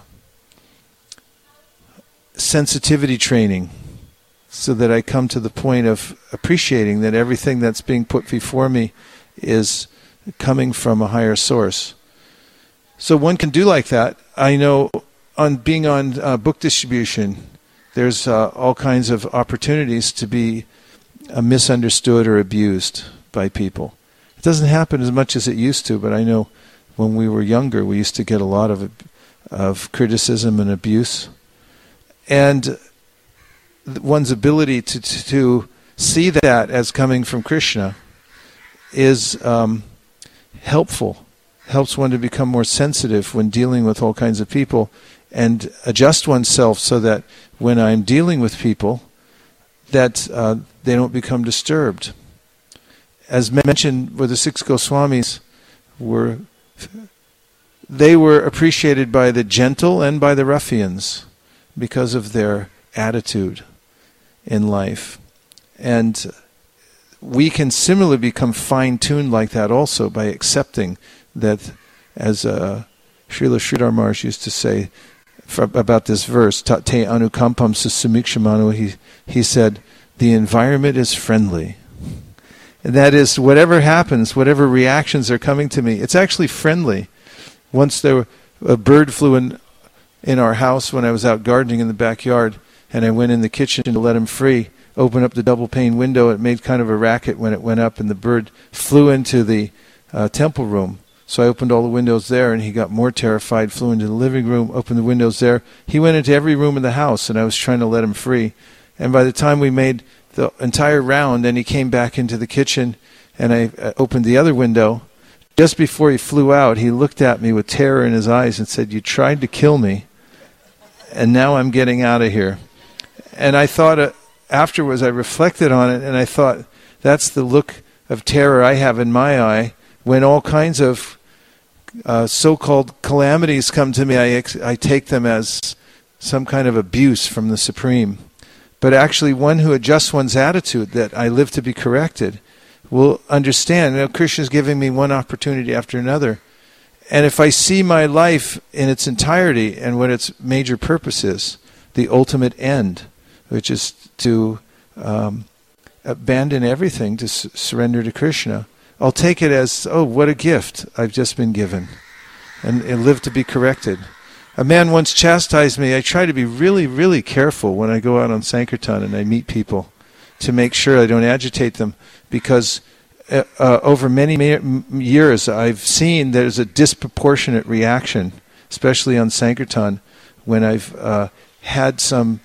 sensitivity training, so that I come to the point of appreciating that everything that's being put before me is coming from a higher source. So one can do like that. I know on being on uh, book distribution, there's uh, all kinds of opportunities to be uh, misunderstood or abused by people. It doesn't happen as much as it used to, but I know when we were younger, we used to get a lot of of criticism and abuse. And one's ability to to see that as coming from Krishna is um, helpful. Helps one to become more sensitive when dealing with all kinds of people and adjust oneself so that when I'm dealing with people, that uh, they don't become disturbed. As mentioned, where the six Goswamis were, they were appreciated by the gentle and by the ruffians because of their attitude in life. And we can similarly become fine-tuned like that also by accepting that, as uh, Srila Sridhar Maharaj used to say for, about this verse, Te anukampam susumikshamanu, he, he said, the environment is friendly. And that is, whatever happens, whatever reactions are coming to me, it's actually friendly. Once there were, a bird flew in, in our house when I was out gardening in the backyard, and I went in the kitchen to let him free, opened up the double-pane window, it made kind of a racket when it went up, and the bird flew into the uh, temple room. So I opened all the windows there, and he got more terrified, flew into the living room, opened the windows there. He went into every room in the house, and I was trying to let him free. And by the time we made the entire round, and he came back into the kitchen, and I uh, opened the other window, just before he flew out, he looked at me with terror in his eyes and said, "You tried to kill me, and now I'm getting out of here." And I thought, uh, afterwards, I reflected on it, and I thought, that's the look of terror I have in my eye when all kinds of uh, so-called calamities come to me. I, ex- I take them as some kind of abuse from the Supreme. But actually, one who adjusts one's attitude, that I live to be corrected, will understand. You know, Krishna is giving me one opportunity after another. And if I see my life in its entirety and what its major purpose is, the ultimate end, which is to um, abandon everything, to s- surrender to Krishna, I'll take it as, oh, what a gift I've just been given, and, and live to be corrected. A man once chastised me. I try to be really, really careful when I go out on Sankirtan and I meet people to make sure I don't agitate them, because uh, uh, over many ma- years I've seen there's a disproportionate reaction, especially on Sankirtan, when I've uh, had some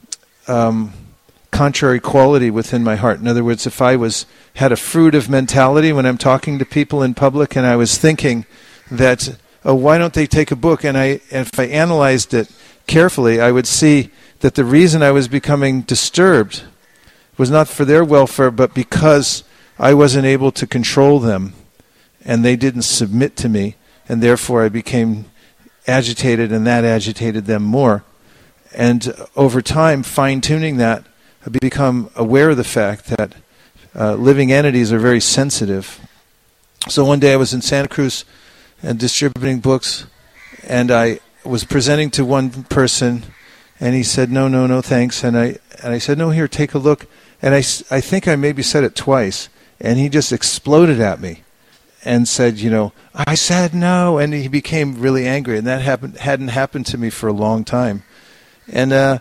um, contrary quality within my heart. In other words, if I was had a fruitive mentality when I'm talking to people in public, and I was thinking that, oh, why don't they take a book? And I, if I analyzed it carefully, I would see that the reason I was becoming disturbed was not for their welfare, but because I wasn't able to control them, and they didn't submit to me, and therefore I became agitated, and that agitated them more. And over time, fine-tuning that, I become aware of the fact that uh, living entities are very sensitive. So one day I was in Santa Cruz and distributing books, and I was presenting to one person, and he said, no, no, no, thanks. And I and I said, no, here, take a look. And I, I think I maybe said it twice, and he just exploded at me and said, you know, I said no, and he became really angry, and that happened hadn't happened to me for a long time. And uh,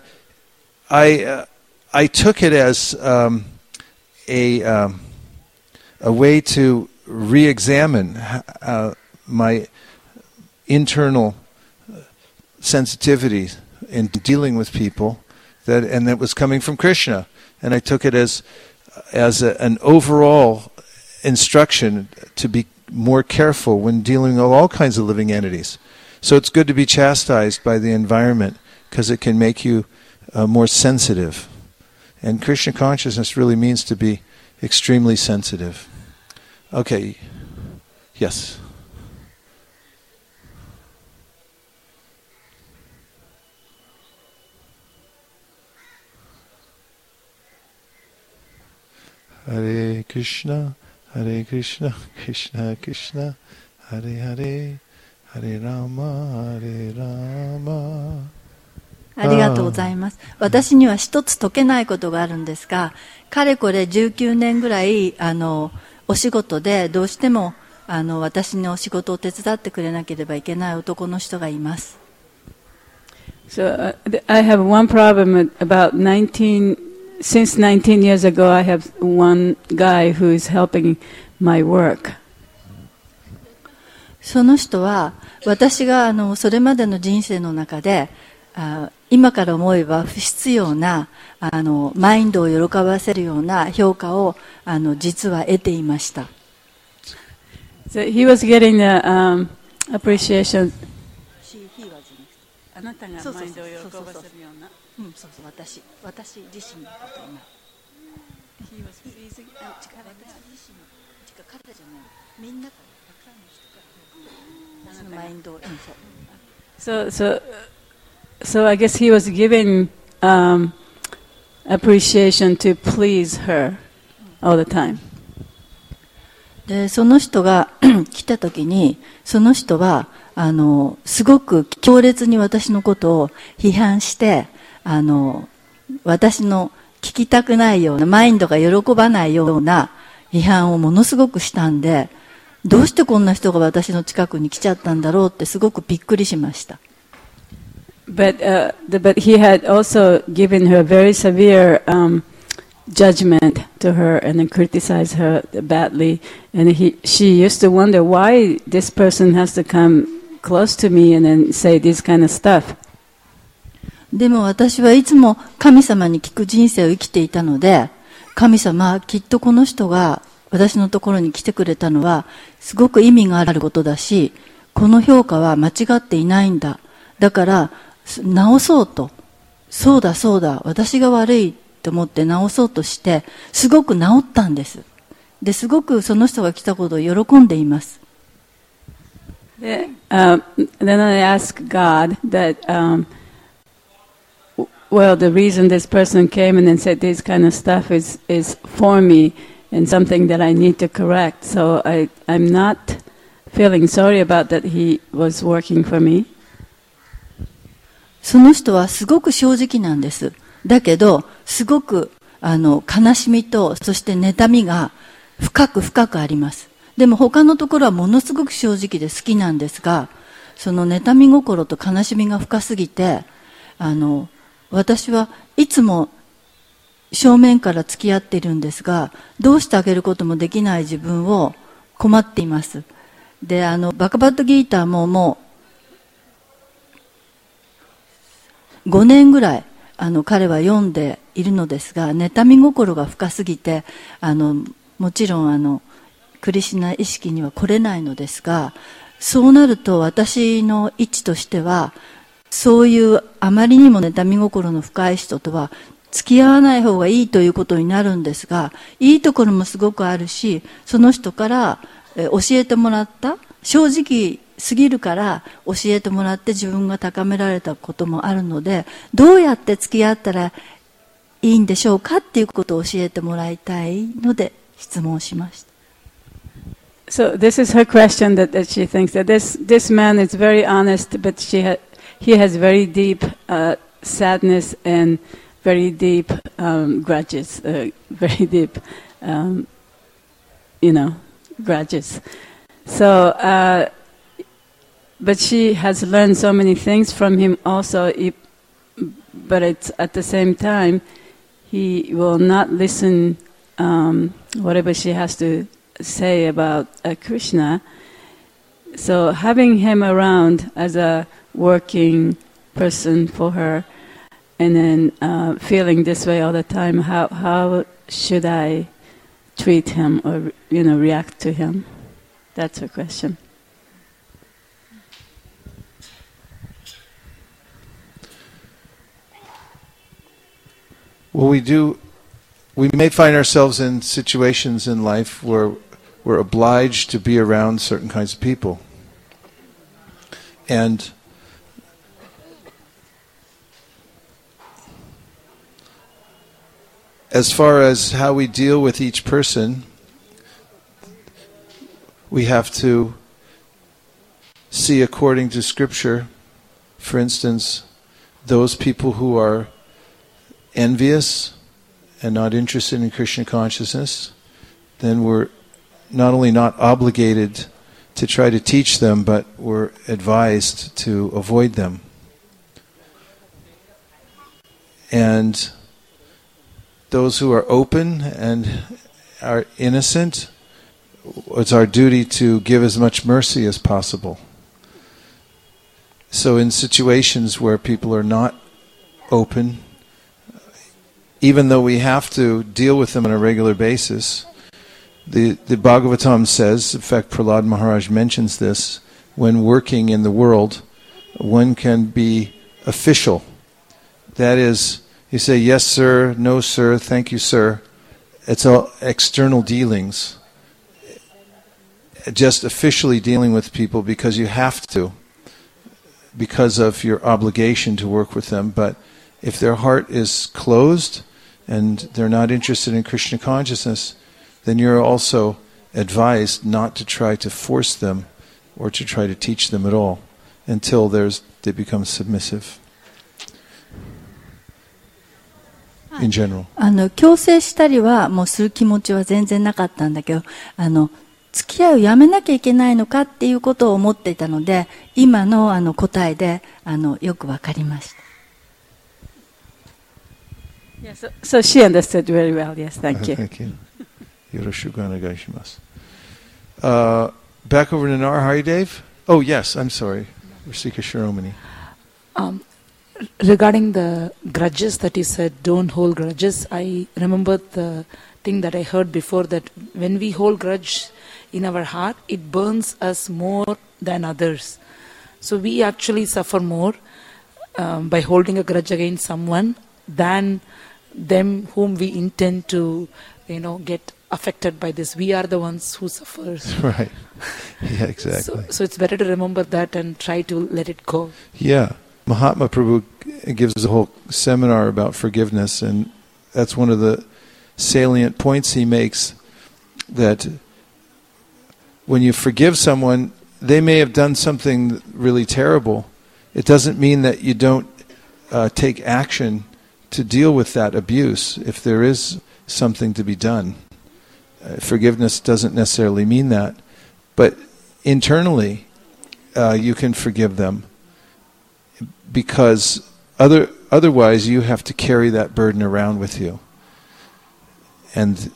I uh, I took it as um, a um, a way to re-examine uh, my internal sensitivity in dealing with people, that and that was coming from Krishna, and I took it as as a, an overall instruction to be more careful when dealing with all kinds of living entities. So it's good to be chastised by the environment, because it can make you uh, more sensitive. And Krishna consciousness really means to be extremely sensitive. Okay. Yes. Hare Krishna, Hare Krishna, Krishna Krishna, Hare Hare, Hare Rama, Hare Rama. ありがとうございます。私には一つ解けないことがあるんですが、かれこれじゅうきゅうねんぐらいあのお仕事でどうしてもあの私のお仕事を手伝ってくれなければいけない男の人がいます。 So uh, I have one problem about nineteen since nineteen years ago, I have one guy who is helping my work. その人は私があのそれまでの人生の中であ今から思えば不必要なあのマインドを喜ばせるような評価をあの実は得ていました。 So he was getting the um, appreciation. あなたがマインドを喜ばせるような。 うん、そうそう、私、私自身のこと今。He was pleasing. あ、違う、私自身の、違う、彼じゃない。みんなから、たくさんの人から、私のマインドを、うん、 そう。So, so, so I guess he was giving um, appreciation to please her all the time. で、その人が来た時に、その人は、あの、すごく強烈に私のことを批判して、あの、私の聞きたくないような、マインドが喜ばないような批判をものすごくしたんで、どうしてこんな人が私の近くに来ちゃったんだろうってすごくびっくりしました。 But, uh, the, but he had also given her very severe um, judgment to her and then criticized her badly. And he, she used to wonder why this person has to come close to me and then say this kind of stuff. でも私はいつも神様に聞く人生を生きていたので、神様、きっとこの人が私のところに来てくれたのはすごく意味があることだし、この評価は間違っていないんだ。だから直そうと、そうだそうだ、私が悪いと思って直そうとして、すごく直ったんです。で、すごくその人が来たことを喜んでいます。 で、uh, then I asked God that, um, well, the reason this person came and then said this kind of stuff is, is for me and something that I need to correct. So I, I'm not feeling sorry about that he was working for me. その人はすごく正直なんです。だけど、すごくあの悲しみと、そして妬みが深く深くあります。でも他のところはものすごく正直で好きなんですが、その妬み心と悲しみが深すぎて、あの私はいつも正面から付き合っているんですが、どうしてあげることもできない自分を困っています。で、あのバカバッドギーターももうごねんぐらいあの彼は読んでいるのですが、妬み心が深すぎて、あのもちろんあのクリシュナ意識には来れないのですが、そうなると私の位置としては、そういうあまりにも妬み心の深い人とは付き合わない方がいいということになるんですが、いいところもすごくあるし、その人から教えてもらった、正直すぎるから教えてもらって自分が高められたこともあるので、どうやって付き合ったらいいんでしょうかっていうことを教えてもらいたいので質問しました。 So this is her question that, that she thinks that this this man is very honest, but she ha, he has very deep uh, sadness and very deep um, grudges, uh, very deep, um, you know, grudges. So, uh, but she has learned so many things from him also. If, but it's at the same time, he will not listen um, whatever she has to say about uh, Krishna. So having him around as a working person for her, and then uh, feeling this way all the time, how how should I treat him or you know react to him? That's her question. Well, we do. We may find ourselves in situations in life where we're obliged to be around certain kinds of people. And as far as how we deal with each person, we have to see according to Scripture, for instance, those people who are envious and not interested in Krishna consciousness, then we're not only not obligated to try to teach them, but we're advised to avoid them. And those who are open and are innocent, it's our duty to give as much mercy as possible. So in situations where people are not open, even though we have to deal with them on a regular basis, the, the Bhagavatam says, in fact Prahlad Maharaj mentions this, when working in the world, one can be official. That is, you say, yes sir, no sir, thank you sir. It's all external dealings. Just officially dealing with people because you have to, because of your obligation to work with them. But if their heart is closed and they're not interested in Krishna consciousness, then you're also advised not to try to force them or to try to teach them at all until there's they become submissive. In general. あの強制したりはもうする気持ちは全然なかったんだけど、あの付き合いをやめなきゃいけないのかっていうことを思っていたので、今のあの答えであのよくわかりました。 Yes, so, so she understood very well. Yes, thank you. Thank you. Yoroshiku onegaishimasu. Uh, back over to Narahari Dave. Oh yes, I'm sorry. Rasika Shiromani. Um, regarding the grudges that you said, don't hold grudges, I remember the thing that I heard before, that when we hold grudge in our heart, it burns us more than others. So we actually suffer more um, by holding a grudge against someone than them whom we intend to, you know, get affected by this. We are the ones who suffers. Right. Yeah, exactly. So, so it's better to remember that and try to let it go. Yeah. Mahatma Prabhu gives a whole seminar about forgiveness, and that's one of the salient points he makes, that when you forgive someone, they may have done something really terrible. It doesn't mean that you don't uh, take action to deal with that abuse if there is something to be done. Uh, forgiveness doesn't necessarily mean that, but internally uh, you can forgive them, because other otherwise you have to carry that burden around with you. And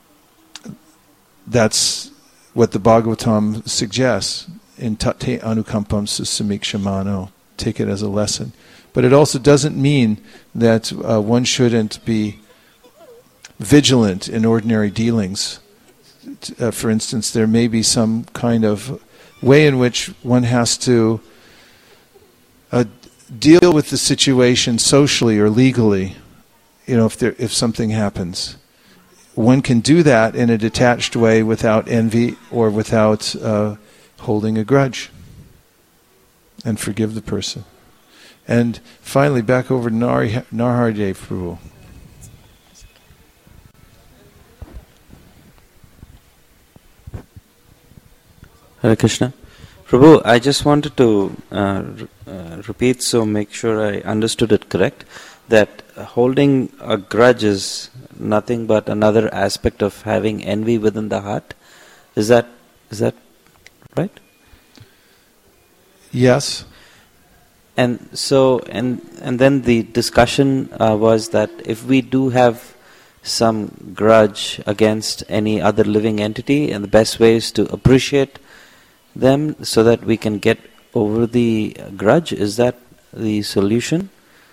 that's what the Bhagavatam suggests in Tate Anukampam Susamikshamano. Take it as a lesson. But it also doesn't mean that uh, one shouldn't be vigilant in ordinary dealings. Uh, for instance, there may be some kind of way in which one has to uh, deal with the situation socially or legally. You know, if there if something happens, one can do that in a detached way without envy or without uh, holding a grudge, and forgive the person. And finally, back over to Nari, Narahari Dev Prabhu. Hare Krishna. Prabhu, I just wanted to uh, uh, repeat, so make sure I understood it correct, that holding a grudge is nothing but another aspect of having envy within the heart. Is that is that right? Yes. And so, and and then the discussion uh, was that if we do have some grudge against any other living entity, and the best way is to appreciate them so that we can get over the grudge. Is that the solution?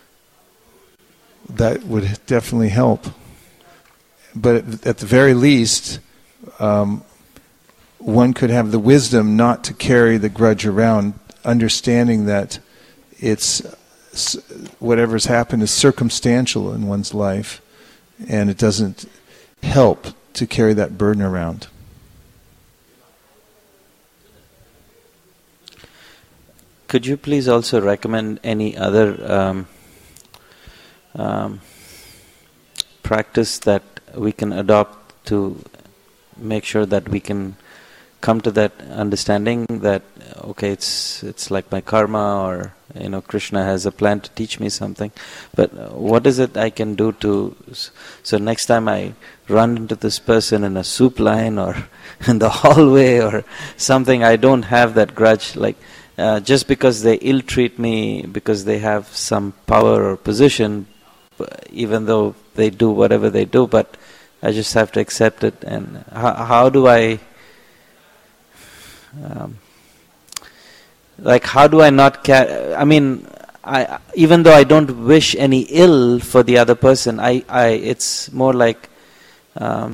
That would definitely help. But at the very least, um, one could have the wisdom not to carry the grudge around, understanding that it's whatever's happened is circumstantial in one's life, and it doesn't help to carry that burden around. Could you please also recommend any other um, um, practice that we can adopt to make sure that we can come to that understanding that okay, it's it's like my karma, or you know, Krishna has a plan to teach me something. But what is it I can do to so next time I run into this person in a soup line or in the hallway or something, I don't have that grudge, like uh, just because they ill treat me because they have some power or position, even though they do whatever they do, but I just have to accept it. And how, how do I, um, like, how do I not care? I mean, I even though I don't wish any ill for the other person, I, I it's more like, um,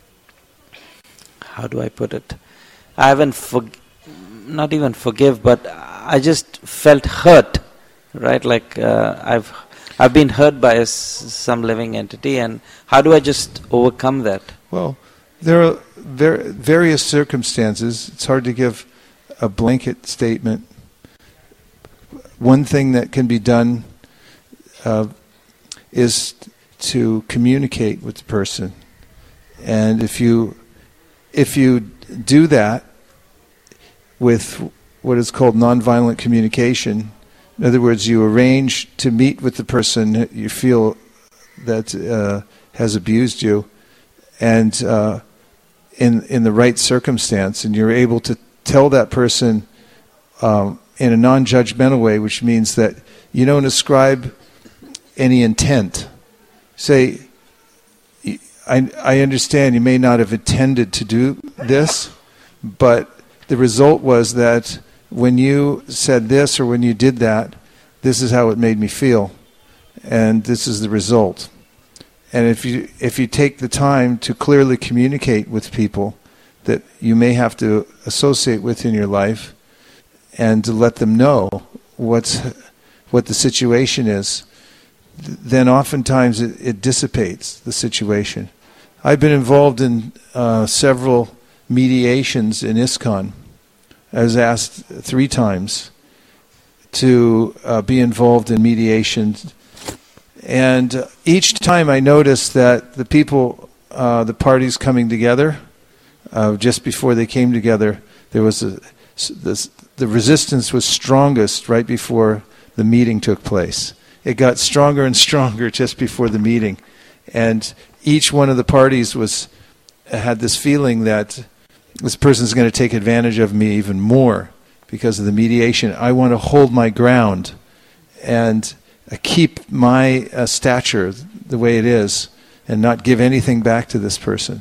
how do I put it? I haven't for, not even forgive, but I just felt hurt, right? Like uh, I've I've been hurt by a s some living entity, and how do I just overcome that? Well, there are ver various circumstances. It's hard to give a blanket statement. One thing that can be done uh, is to communicate with the person, and if you if you do that with what is called nonviolent communication, in other words, you arrange to meet with the person you feel that uh, has abused you, and uh, in in the right circumstance, and you're able to tell that person um, in a non-judgmental way, which means that you don't ascribe any intent. Say, I, I understand you may not have intended to do this, but the result was that when you said this or when you did that, this is how it made me feel, and this is the result. And if you if you take the time to clearly communicate with people that you may have to associate with in your life, and to let them know what's what the situation is, then oftentimes it, it dissipates the situation. I've been involved in uh, several mediations in ISKCON. I was asked three times to uh, be involved in mediations, and uh, each time I noticed that the people, uh, the parties coming together, uh, just before they came together, there was a this, the resistance was strongest right before the meeting took place. It got stronger and stronger just before the meeting, and each one of the parties was had this feeling that this person's going to take advantage of me even more because of the mediation. I want to hold my ground and uh, keep my uh, stature the way it is and not give anything back to this person.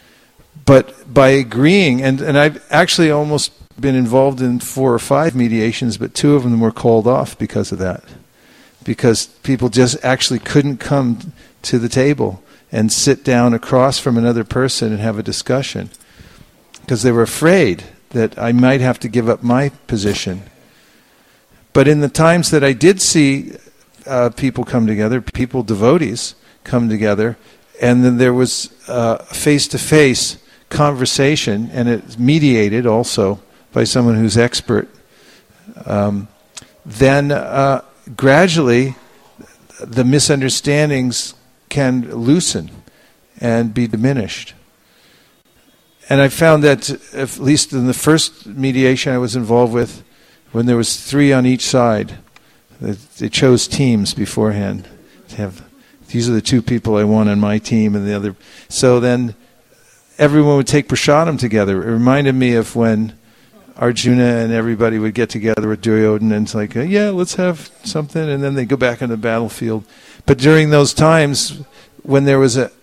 But by agreeing, and, and I've actually almost been involved in four or five mediations, but two of them were called off because of that. Because people just actually couldn't come to the table and sit down across from another person and have a discussion, because they were afraid that I might have to give up my position. But in the times that I did see uh, people come together, people, devotees, come together, and then there was uh, face-to-face conversation, and it's mediated also by someone who's expert, um, then uh, gradually the misunderstandings can loosen and be diminished. And I found that, at least in the first mediation I was involved with, when there was three on each side, they chose teams beforehand. To have, these are the two people I want on my team, and the other. So then everyone would take prasadam together. It reminded me of when Arjuna and everybody would get together with Duryodhana, and it's like, yeah, let's have something, and then they go back on the battlefield. But during those times, when there was a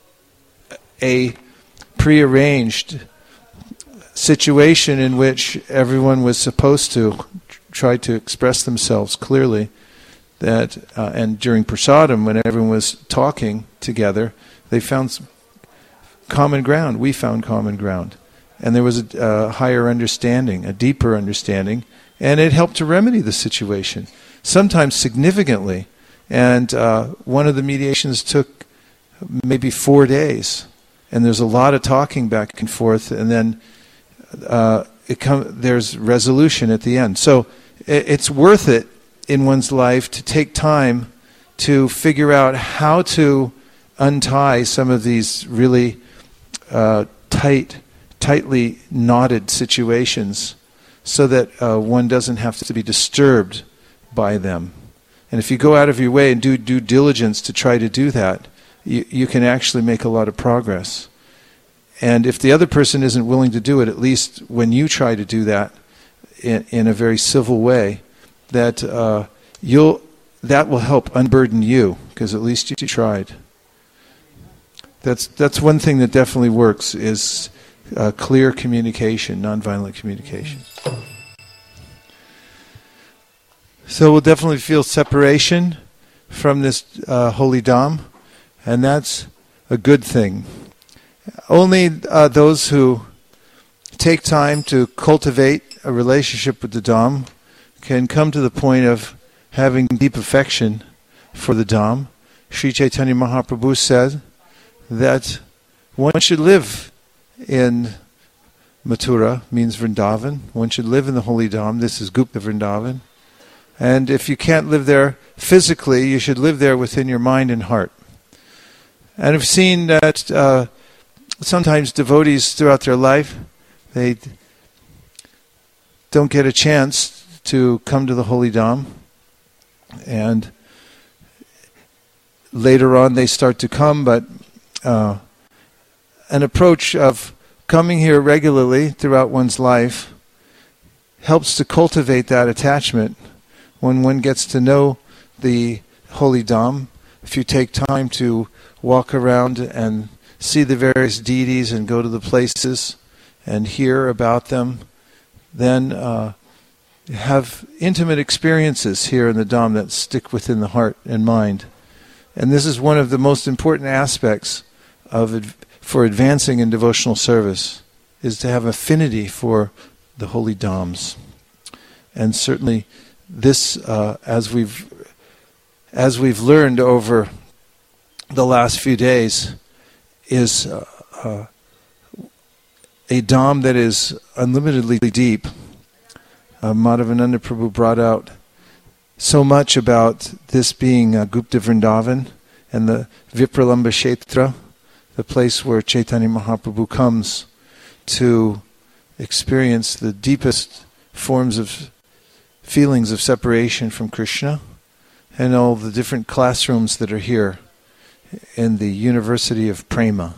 a prearranged situation in which everyone was supposed to try to express themselves clearly, that uh, and during prasadam, when everyone was talking together, they found some common ground. We found common ground. And there was a uh, higher understanding, a deeper understanding, and it helped to remedy the situation, sometimes significantly. And uh, one of the mediations took maybe four days, and there's a lot of talking back and forth, and then uh, it come, there's resolution at the end. So it, it's worth it in one's life to take time to figure out how to untie some of these really uh, tight tightly knotted situations so that uh, one doesn't have to be disturbed by them. And if you go out of your way and do due diligence to try to do that, you, you can actually make a lot of progress. And if the other person isn't willing to do it, at least when you try to do that in, in a very civil way, that uh, you'll that will help unburden you, because at least you tried. That's that's one thing that definitely works, is uh, clear communication, nonviolent communication. So we'll definitely feel separation from this uh, holy Dham, and that's a good thing. Only uh, those who take time to cultivate a relationship with the Dham can come to the point of having deep affection for the Dham. Sri Chaitanya Mahaprabhu said that one should live in Mathura, means Vrindavan. One should live in the holy Dham. This is Gupta Vrindavan. And if you can't live there physically, you should live there within your mind and heart. And I've seen that uh, sometimes devotees throughout their life, they don't get a chance to come to the holy Dham. And later on they start to come, but uh, an approach of coming here regularly throughout one's life helps to cultivate that attachment. When one gets to know the holy Dham, if you take time to walk around and see the various deities and go to the places and hear about them, then uh, have intimate experiences here in the Dham that stick within the heart and mind. And this is one of the most important aspects of ad- for advancing in devotional service, is to have affinity for the holy Dhams. And certainly this, uh, as we've as we've learned over the last few days, is uh, uh, a Dham that is unlimitedly deep. Uh, Madhavananda Prabhu brought out so much about this being uh, Gupta Vrindavan and the Vipralamba Kshetra, the place where Chaitanya Mahaprabhu comes to experience the deepest forms of feelings of separation from Krishna, and all the different classrooms that are here in the University of Prema.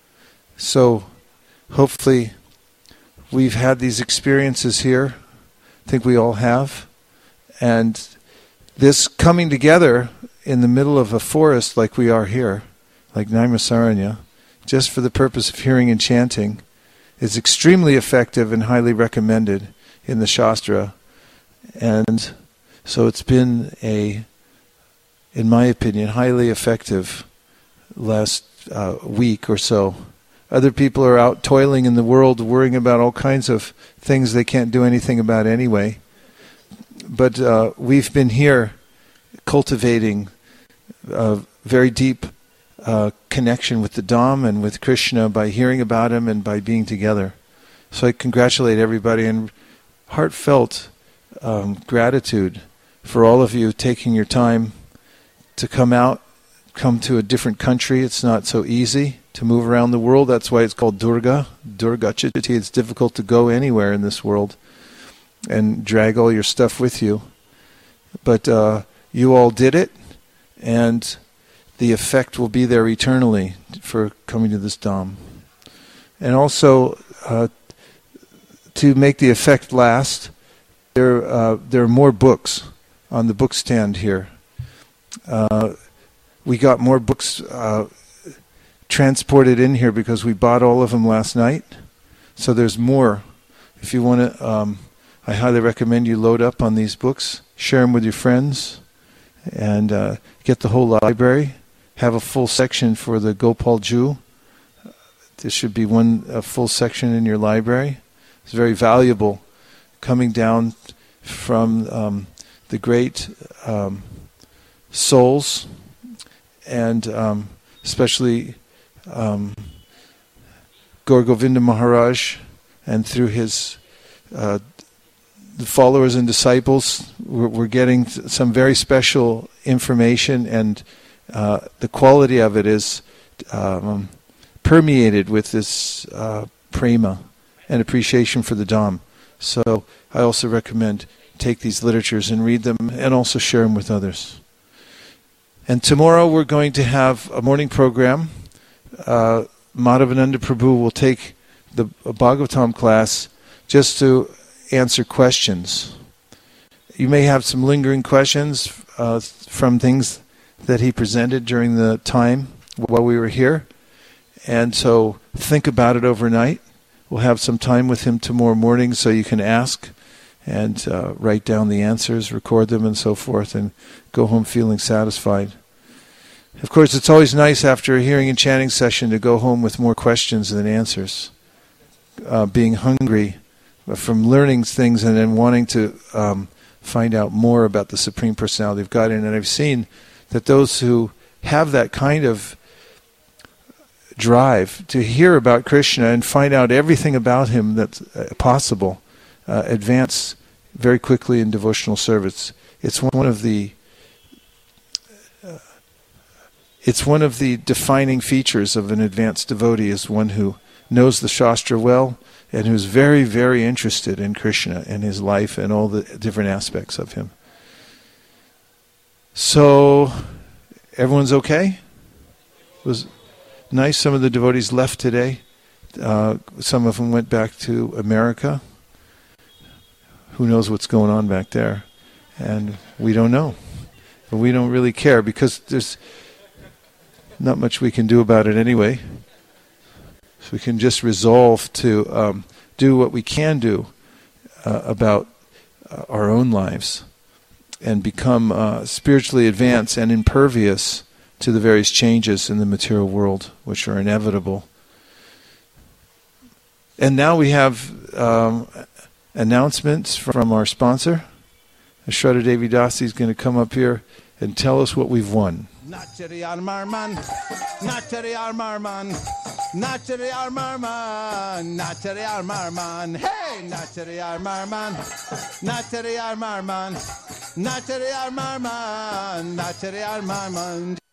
So hopefully we've had these experiences here. I think we all have. And this coming together in the middle of a forest like we are here, like Naimisaranya, just for the purpose of hearing and chanting, is extremely effective and highly recommended in the Shastra. And so it's been a, in my opinion, highly effective last uh, week or so. Other people are out toiling in the world, worrying about all kinds of things they can't do anything about anyway. But uh, we've been here cultivating a very deep uh, connection with the Dham and with Krishna by hearing about him and by being together. So I congratulate everybody, and heartfelt um, gratitude for all of you taking your time to come out, come to a different country. It's not so easy to move around the world. That's why it's called Durga. Durga Chitati. It's difficult to go anywhere in this world and drag all your stuff with you. But uh, you all did it, and the effect will be there eternally for coming to this Dham. And also, uh, to make the effect last, there uh, there are more books on the book stand here. Uh, we got more books uh, transported in here because we bought all of them last night. So there's more. If you want to, um, I highly recommend you load up on these books, share them with your friends, and uh, get the whole library. Have a full section for the Gopal Jew. This should be one a full section in your library. It's very valuable, coming down from um, the great um, souls, and um, especially um, Gaur Govinda Maharaj, and through his uh, followers and disciples, we're, we're getting some very special information, and uh, the quality of it is um, permeated with this uh, prema and appreciation for the Dham. So I also recommend take these literatures and read them, and also share them with others. And tomorrow we're going to have a morning program. Uh, Madhavananda Prabhu will take the Bhagavatam class just to answer questions. You may have some lingering questions uh, from things that he presented during the time while we were here. And so think about it overnight. We'll have some time with him tomorrow morning so you can ask and uh, write down the answers, record them and so forth, and go home feeling satisfied. Of course, it's always nice after a hearing and chanting session to go home with more questions than answers. Uh, being hungry from learning things and then wanting to um, find out more about the Supreme Personality of Godhead. And I've seen that those who have that kind of drive to hear about Krishna and find out everything about him that's uh, possible, uh, advance very quickly in devotional service. It's one of the uh, it's one of the defining features of an advanced devotee, is one who knows the Shastra well and who's very, very interested in Krishna and his life and all the different aspects of him. So, everyone's okay? It was nice. Some of the devotees left today. Uh, some of them went back to America. Who knows what's going on back there? And we don't know. But we don't really care because there's not much we can do about it anyway. So we can just resolve to um, do what we can do uh, about uh, our own lives and become uh, spiritually advanced and impervious to the various changes in the material world, which are inevitable. And now we have um, announcements from our sponsor. Shraddha Devi Dasi is going to come up here and tell us what we've won. Nachari Armarman, Nachari Armarman, Nachari Armarman, Nachari Armarman, hey, Nachari Armarman, Nachari Armarman, Nachari Armarman, Nachari Armarman.